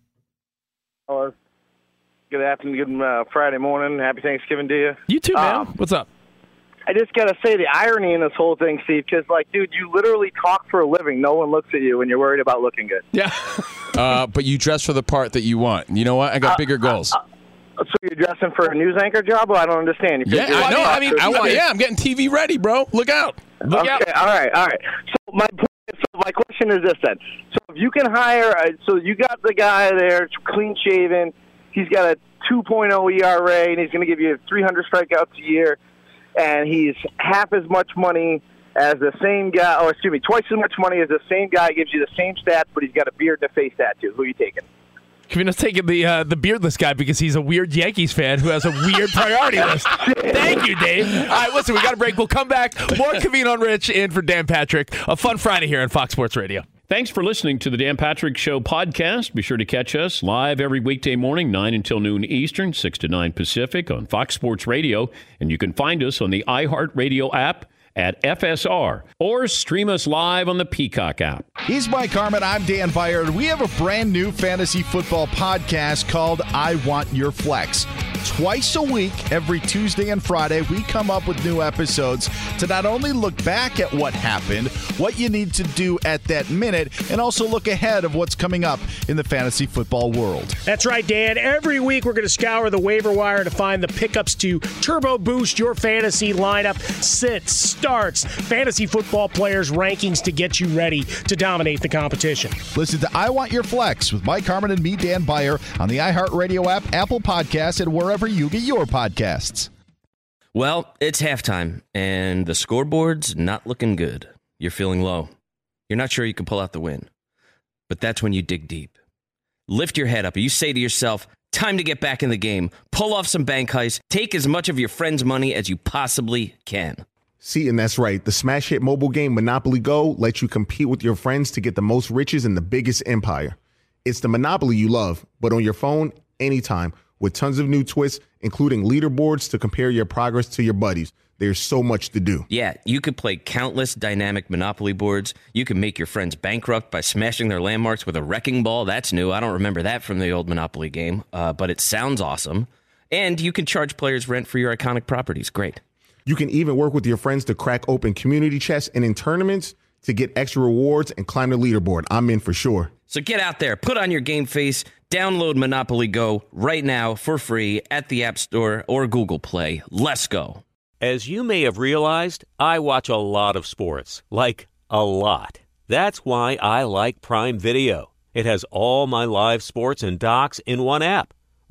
Hello. Good afternoon, good uh, Friday morning. Happy Thanksgiving to you. You too, man. Um, What's up? I just got to say the irony in this whole thing, Steve, because, like, dude, you literally talk for a living. No one looks at you when you're worried about looking good. Yeah. uh, but you dress for the part that you want. You know what? I got Uh, bigger goals. Uh, uh, so you're dressing for a news anchor job? Well, I don't understand. You yeah, I know. I mean, I want, yeah, I'm getting T V ready, bro. Look out. Look okay, out. all right, all right. So my point is, so my question is this then. So if you can hire, uh, so you got the guy there, clean shaven, he's got a two point oh E R A, and he's going to give you three hundred strikeouts a year, and he's half as much money as the same guy, or excuse me, twice as much money as the same guy, gives you the same stats, but he's got a beard and a face tattoo. Who are you taking? Covino's taking the uh, the beardless guy because he's a weird Yankees fan who has a weird priority list. Thank you, Dave. All right, listen, we got a break. We'll come back. More Covino and Rich in for Dan Patrick. A fun Friday here on Fox Sports Radio. Thanks for listening to the Dan Patrick Show podcast. Be sure to catch us live every weekday morning, nine until noon Eastern, six to nine Pacific on Fox Sports Radio. And you can find us on the iHeartRadio app at F S R or stream us live on the Peacock app. He's Mike Harmon. I'm Dan Byer. We have a brand new fantasy football podcast called I Want Your Flex. Twice a week, every Tuesday and Friday, we come up with new episodes to not only look back at what happened, what you need to do at that minute, and also look ahead of what's coming up in the fantasy football world. That's right, Dan. Every week we're going to scour the waiver wire to find the pickups to turbo boost your fantasy lineup, sits, starts, fantasy football players' rankings to get you ready to dominate the competition. Listen to I Want Your Flex with Mike Harmon and me, Dan Byer, on the iHeartRadio app, Apple Podcasts, and wherever you get your podcasts. Well, it's halftime, and the scoreboard's not looking good. You're feeling low. You're not sure you can pull out the win. But that's when you dig deep. Lift your head up, and you say to yourself, time to get back in the game. Pull off some bank heists. Take as much of your friend's money as you possibly can. See, and that's right. The smash hit mobile game Monopoly Go lets you compete with your friends to get the most riches in the biggest empire. It's the Monopoly you love, but on your phone, anytime, with tons of new twists, including leaderboards to compare your progress to your buddies. There's so much to do. Yeah, you could play countless dynamic Monopoly boards. You can make your friends bankrupt by smashing their landmarks with a wrecking ball. That's new. I don't remember that from the old Monopoly game, uh, but it sounds awesome. And you can charge players rent for your iconic properties. Great. You can even work with your friends to crack open community chests and in tournaments to get extra rewards and climb the leaderboard. I'm in for sure. So get out there, put on your game face, download Monopoly Go right now for free at the App Store or Google Play. Let's go. As you may have realized, I watch a lot of sports, like a lot. That's why I like Prime Video. It has all my live sports and docs in one app.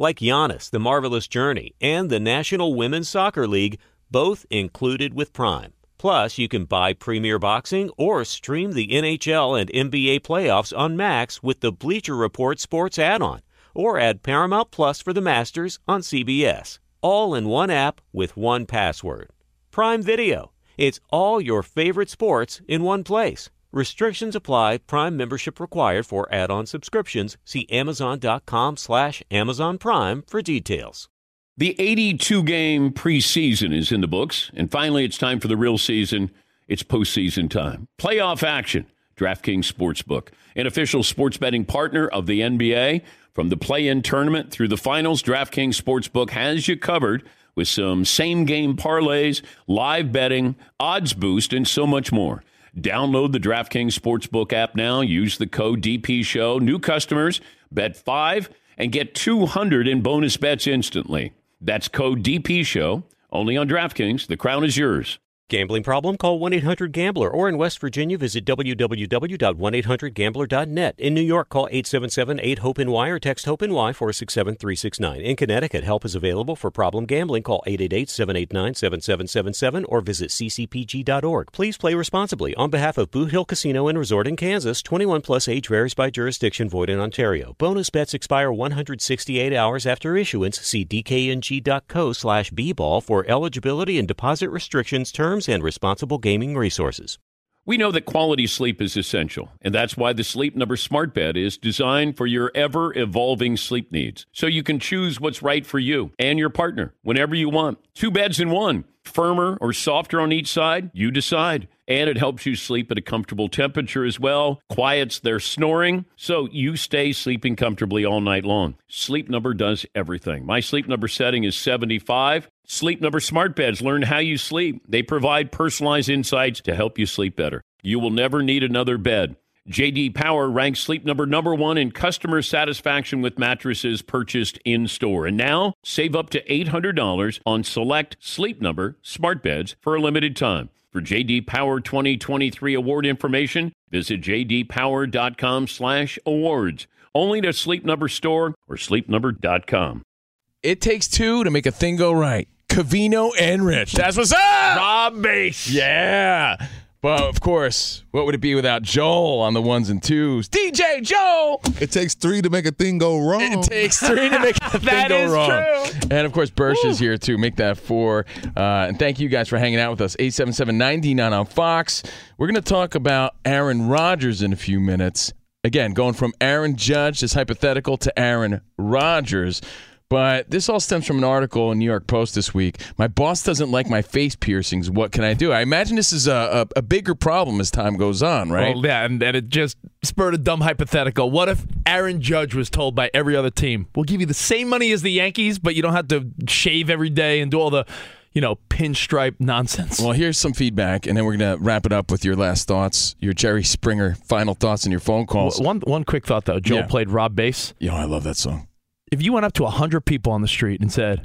like Giannis, The Marvelous Journey, and the National Women's Soccer League, both included with Prime. Plus, you can buy Premier Boxing or stream the N H L and N B A playoffs on Max with the Bleacher Report Sports add-on, or add Paramount Plus for the Masters on C B S. All in one app with one password. Prime Video. It's all your favorite sports in one place. Restrictions apply. Prime membership required for add-on subscriptions. See amazon.com slash Amazon Prime for details. The eighty-two game preseason is in the books, and finally it's time for the real season. It's postseason time. Playoff action. DraftKings Sportsbook, an official sports betting partner of the N B A. From the play-in tournament through the finals, DraftKings Sportsbook has you covered with some same-game parlays, live betting, odds boost, and so much more. Download the DraftKings Sportsbook app now. Use the code D P Show. New customers, bet five and get two hundred in bonus bets instantly. That's code D P Show, only on DraftKings. The crown is yours. Gambling problem? Call one eight hundred gambler, or in West Virginia, visit w w w dot one eight hundred gambler dot net. In New York, call eight seven seven eight hope N Y or text HOPE-NY four six seven three six nine. In Connecticut, help is available for problem gambling. Call eight eight eight seven eight nine seven seven seven seven or visit c c p g dot org. Please play responsibly. On behalf of Boot Hill Casino and Resort in Kansas, twenty-one plus age varies by jurisdiction, void in Ontario. Bonus bets expire one hundred sixty-eight hours after issuance. See d k n g dot co slash b ball for eligibility and deposit restrictions, terms, and responsible gaming resources. We know that quality sleep is essential, and that's why the Sleep Number Smart Bed is designed for your ever-evolving sleep needs, so you can choose what's right for you and your partner whenever you want. Two beds in one, firmer or softer on each side, you decide. And it helps you sleep at a comfortable temperature as well, quiets their snoring, so you stay sleeping comfortably all night long. Sleep Number does everything. My Sleep Number setting is seventy-five. Sleep Number Smart Beds learn how you sleep. They provide personalized insights to help you sleep better. You will never need another bed. J D Power ranks Sleep Number number one in customer satisfaction with mattresses purchased in-store. And now, save up to eight hundred dollars on select Sleep Number smart beds for a limited time. For J D Power twenty twenty-three award information, visit j d power dot com slash awards. Only to Sleep Number store or sleep number dot com. It takes two to make a thing go right. Covino and Rich. That's what's up! Rob Base. Yeah. But, of course, what would it be without Joel on the ones and twos? D J Joel! It takes three to make a thing go wrong. It takes three to make a thing go wrong. That is true. And, of course, Bursch is here, too. Make that four. Uh, and thank you guys for hanging out with us. eight seven seven, nine nine on Fox. We're going to talk about Aaron Rodgers in a few minutes. Again, going from Aaron Judge, this hypothetical, to Aaron Rodgers. But this all stems from an article in New York Post this week. My boss doesn't like my face piercings. What can I do? I imagine this is a, a, a bigger problem as time goes on, right? Well, yeah, and, and it just spurred a dumb hypothetical. What if Aaron Judge was told by every other team, we'll give you the same money as the Yankees, but you don't have to shave every day and do all the, you know, pinstripe nonsense? Well, here's some feedback, and then we're going to wrap it up with your last thoughts, your Jerry Springer final thoughts and your phone calls. One, one quick thought, though. Joel Yeah. played Rob Base. Yo, I love that song. If you went up to one hundred people on the street and said,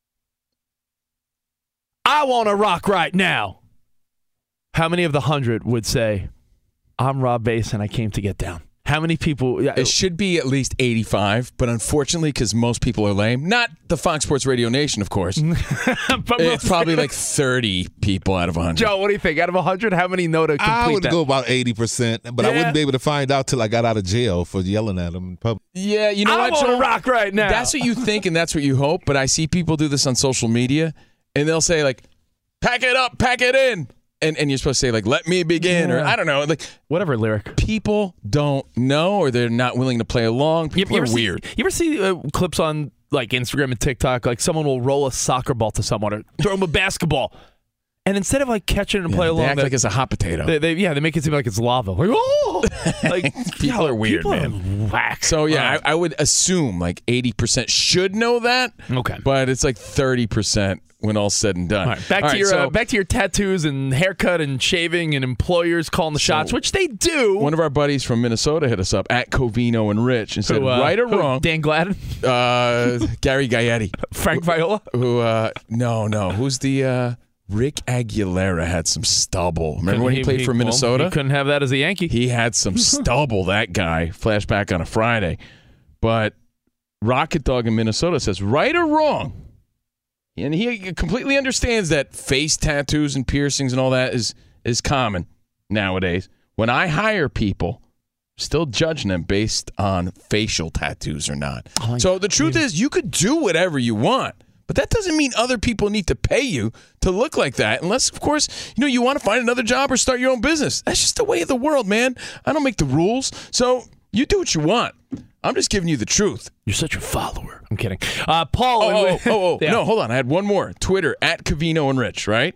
I want to rock right now, how many of the one hundred would say, I'm Rob Base and I came to get down? How many people? It should be at least eighty-five, but unfortunately, because most people are lame, not the Fox Sports Radio Nation, of course, but it's probably like thirty people out of one hundred. Joe, what do you think? Out of one hundred, how many know to complete I would that? go about eighty percent, but I Yeah. wouldn't be able to find out till I got out of jail for yelling at them in public. Yeah, you know I what, wanna Joel? rock right now. That's what you think and that's what you hope, but I see people do this on social media, and they'll say, like, pack it up, pack it in. And and you're supposed to say, like, let me begin, or Yeah. I don't know. Like, whatever lyric. People don't know, or they're not willing to play along. People you are ever weird. See, you ever see uh, clips on like Instagram and TikTok? Like someone will roll a soccer ball to someone or throw them a basketball, and instead of like catching it and Yeah, play they along, act they, like it's a hot potato. They, they, yeah, they make it seem like it's lava. Like, oh, like People yo, are weird, people man. Are whack. So, yeah, All I, I would assume like eighty percent should know that. Okay. But it's like thirty percent when all's said and done. All right, back All to right, your so uh, back to your tattoos and haircut and shaving and employers calling the shots, which they do. One of our buddies from Minnesota hit us up at Covino and Rich and said, Who, uh, right or who, wrong. Dan Gladden? Uh, Gary Gaetti. Frank Viola? Who, uh, no, no. Who's the, uh, Rick Aguilera had some stubble. Remember when he, played for well, Minnesota? he couldn't have that as a Yankee. He had some stubble, that guy. Flashback on a Friday. But Rocket Dog in Minnesota says, right or wrong, and he completely understands that face tattoos and piercings and all that is is common nowadays. When I hire people, still judging them based on facial tattoos or not. Oh, so the truth is, you could do whatever you want, but that doesn't mean other people need to pay you to look like that, unless, of course, you know, you want to find another job or start your own business. That's just the way of the world, man. I don't make the rules, so you do what you want. I'm just giving you the truth. You're such a follower. I'm kidding. Uh, Paul. Oh, oh, oh, oh. Yeah. No, hold on. I had one more. Twitter, at Covino and Rich, right?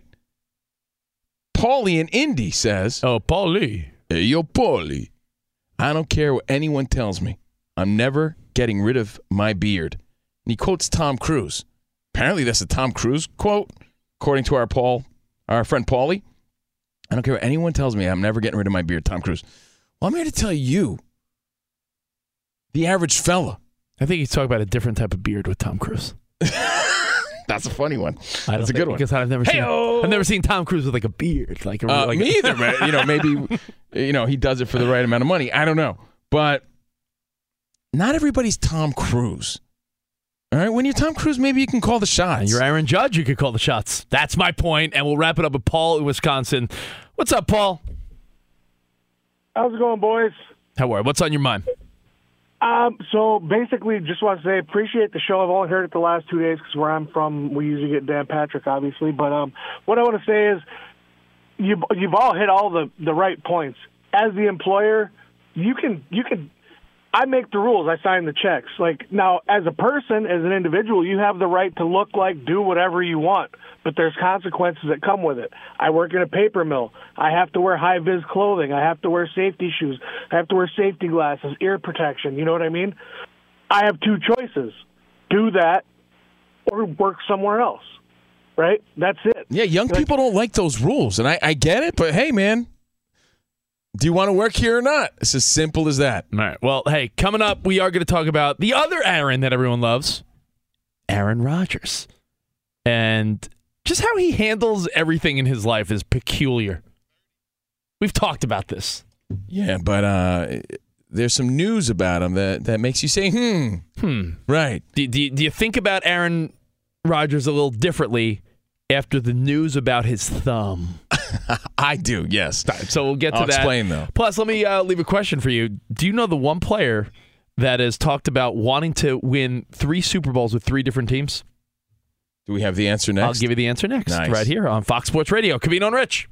Paulie in Indy says. Oh, Paulie. Hey, yo, Paulie. I don't care what anyone tells me. I'm never getting rid of my beard. And he quotes Tom Cruise. Apparently, that's a Tom Cruise quote, according to our Paul, our friend Paulie. I don't care what anyone tells me. I'm never getting rid of my beard, Tom Cruise. Well, I'm here to tell you, the average fella. I think he's talking about a different type of beard with Tom Cruise. That's a funny one. I That's a good one. Because I've never Hey-o! seen I've never seen Tom Cruise with like a beard. Like, a, Uh, like me either, man. You know, maybe you know he does it for the right amount of money. I don't know, but not everybody's Tom Cruise. All right, when you're Tom Cruise, maybe you can call the shots. And you're Aaron Judge, you could call the shots. That's my point, and we'll wrap it up with Paul in Wisconsin. What's up, Paul? How's it going, boys? How are you? What's on your mind? Um, so basically, just want to say appreciate the show. I've only heard it the last two days because where I'm from, we usually get Dan Patrick, obviously. But um, what I want to say is, you you've all hit all the, the right points. As the employer, you can you can. I make the rules. I sign the checks. Like now, as a person, as an individual, you have the right to look like, do whatever you want. But there's consequences that come with it. I work in a paper mill. I have to wear high-vis clothing. I have to wear safety shoes. I have to wear safety glasses, ear protection. You know what I mean? I have two choices. Do that or work somewhere else, right? That's it. Yeah, young like, people don't like those rules, and I, I get it, but hey, man, do you want to work here or not? It's as simple as that. All right. Well, hey, coming up, we are going to talk about the other Aaron that everyone loves, Aaron Rodgers. And just how he handles everything in his life is peculiar. We've talked about this. Yeah, but uh, there's some news about him that, that makes you say, hmm. Hmm. Right. Do, do, do you think about Aaron Rodgers a little differently after the news about his thumb? I do, yes. Right, so we'll get to I'll that. explain, though. Plus, let me uh, leave a question for you. Do you know the one player that has talked about wanting to win three Super Bowls with three different teams? Do we have the answer next? I'll give you the answer next, Nice. right here on Fox Sports Radio. Covino and Rich.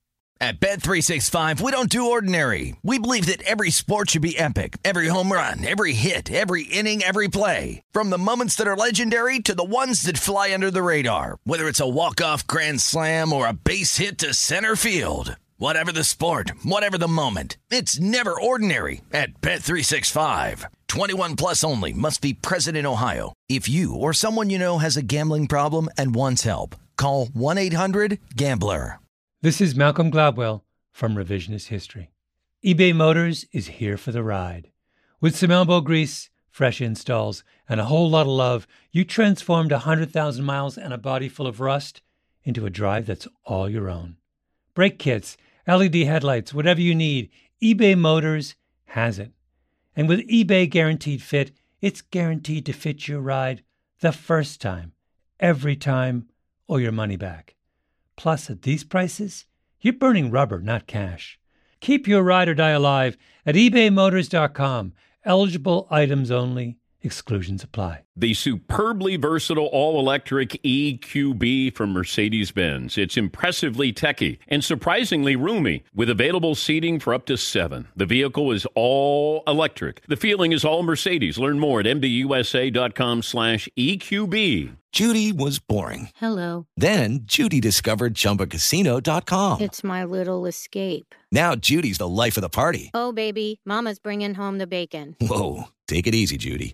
At Bet three sixty-five, we don't do ordinary. We believe that every sport should be epic. Every home run, every hit, every inning, every play. From the moments that are legendary to the ones that fly under the radar. Whether it's a walk-off grand slam or a base hit to center field. Whatever the sport, whatever the moment. It's never ordinary at Bet three sixty-five. twenty-one plus only. Must be present in Ohio. If you or someone you know has a gambling problem and wants help, call one eight hundred gambler. This is Malcolm Gladwell from Revisionist History. eBay Motors is here for the ride. With some elbow grease, fresh installs, and a whole lot of love, you transformed one hundred thousand miles and a body full of rust into a drive that's all your own. Brake kits, L E D headlights, whatever you need, eBay Motors has it. And with eBay Guaranteed Fit, it's guaranteed to fit your ride the first time, every time, or your money back. Plus, at these prices, you're burning rubber, not cash. Keep your ride or die alive at ebay motors dot com. Eligible items only. Exclusions apply. The superbly versatile all-electric E Q B from Mercedes-Benz. It's impressively techy and surprisingly roomy, with available seating for up to seven. The vehicle is all electric. The feeling is all Mercedes. Learn more at m b u s a dot com slash E Q B. Judy was boring. Hello. Then Judy discovered Chumba Casino dot com. It's my little escape. Now Judy's the life of the party. Oh, baby, mama's bringing home the bacon. Whoa, take it easy, Judy.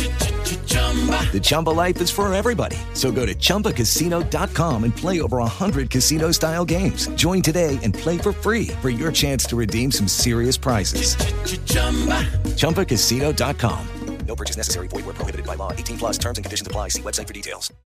The Chumba life is for everybody. So go to Chumba Casino dot com and play over one hundred casino-style games. Join today and play for free for your chance to redeem some serious prizes. Chumba Casino dot com. No purchase necessary. Void where prohibited by law. eighteen plus terms and conditions apply. See website for details.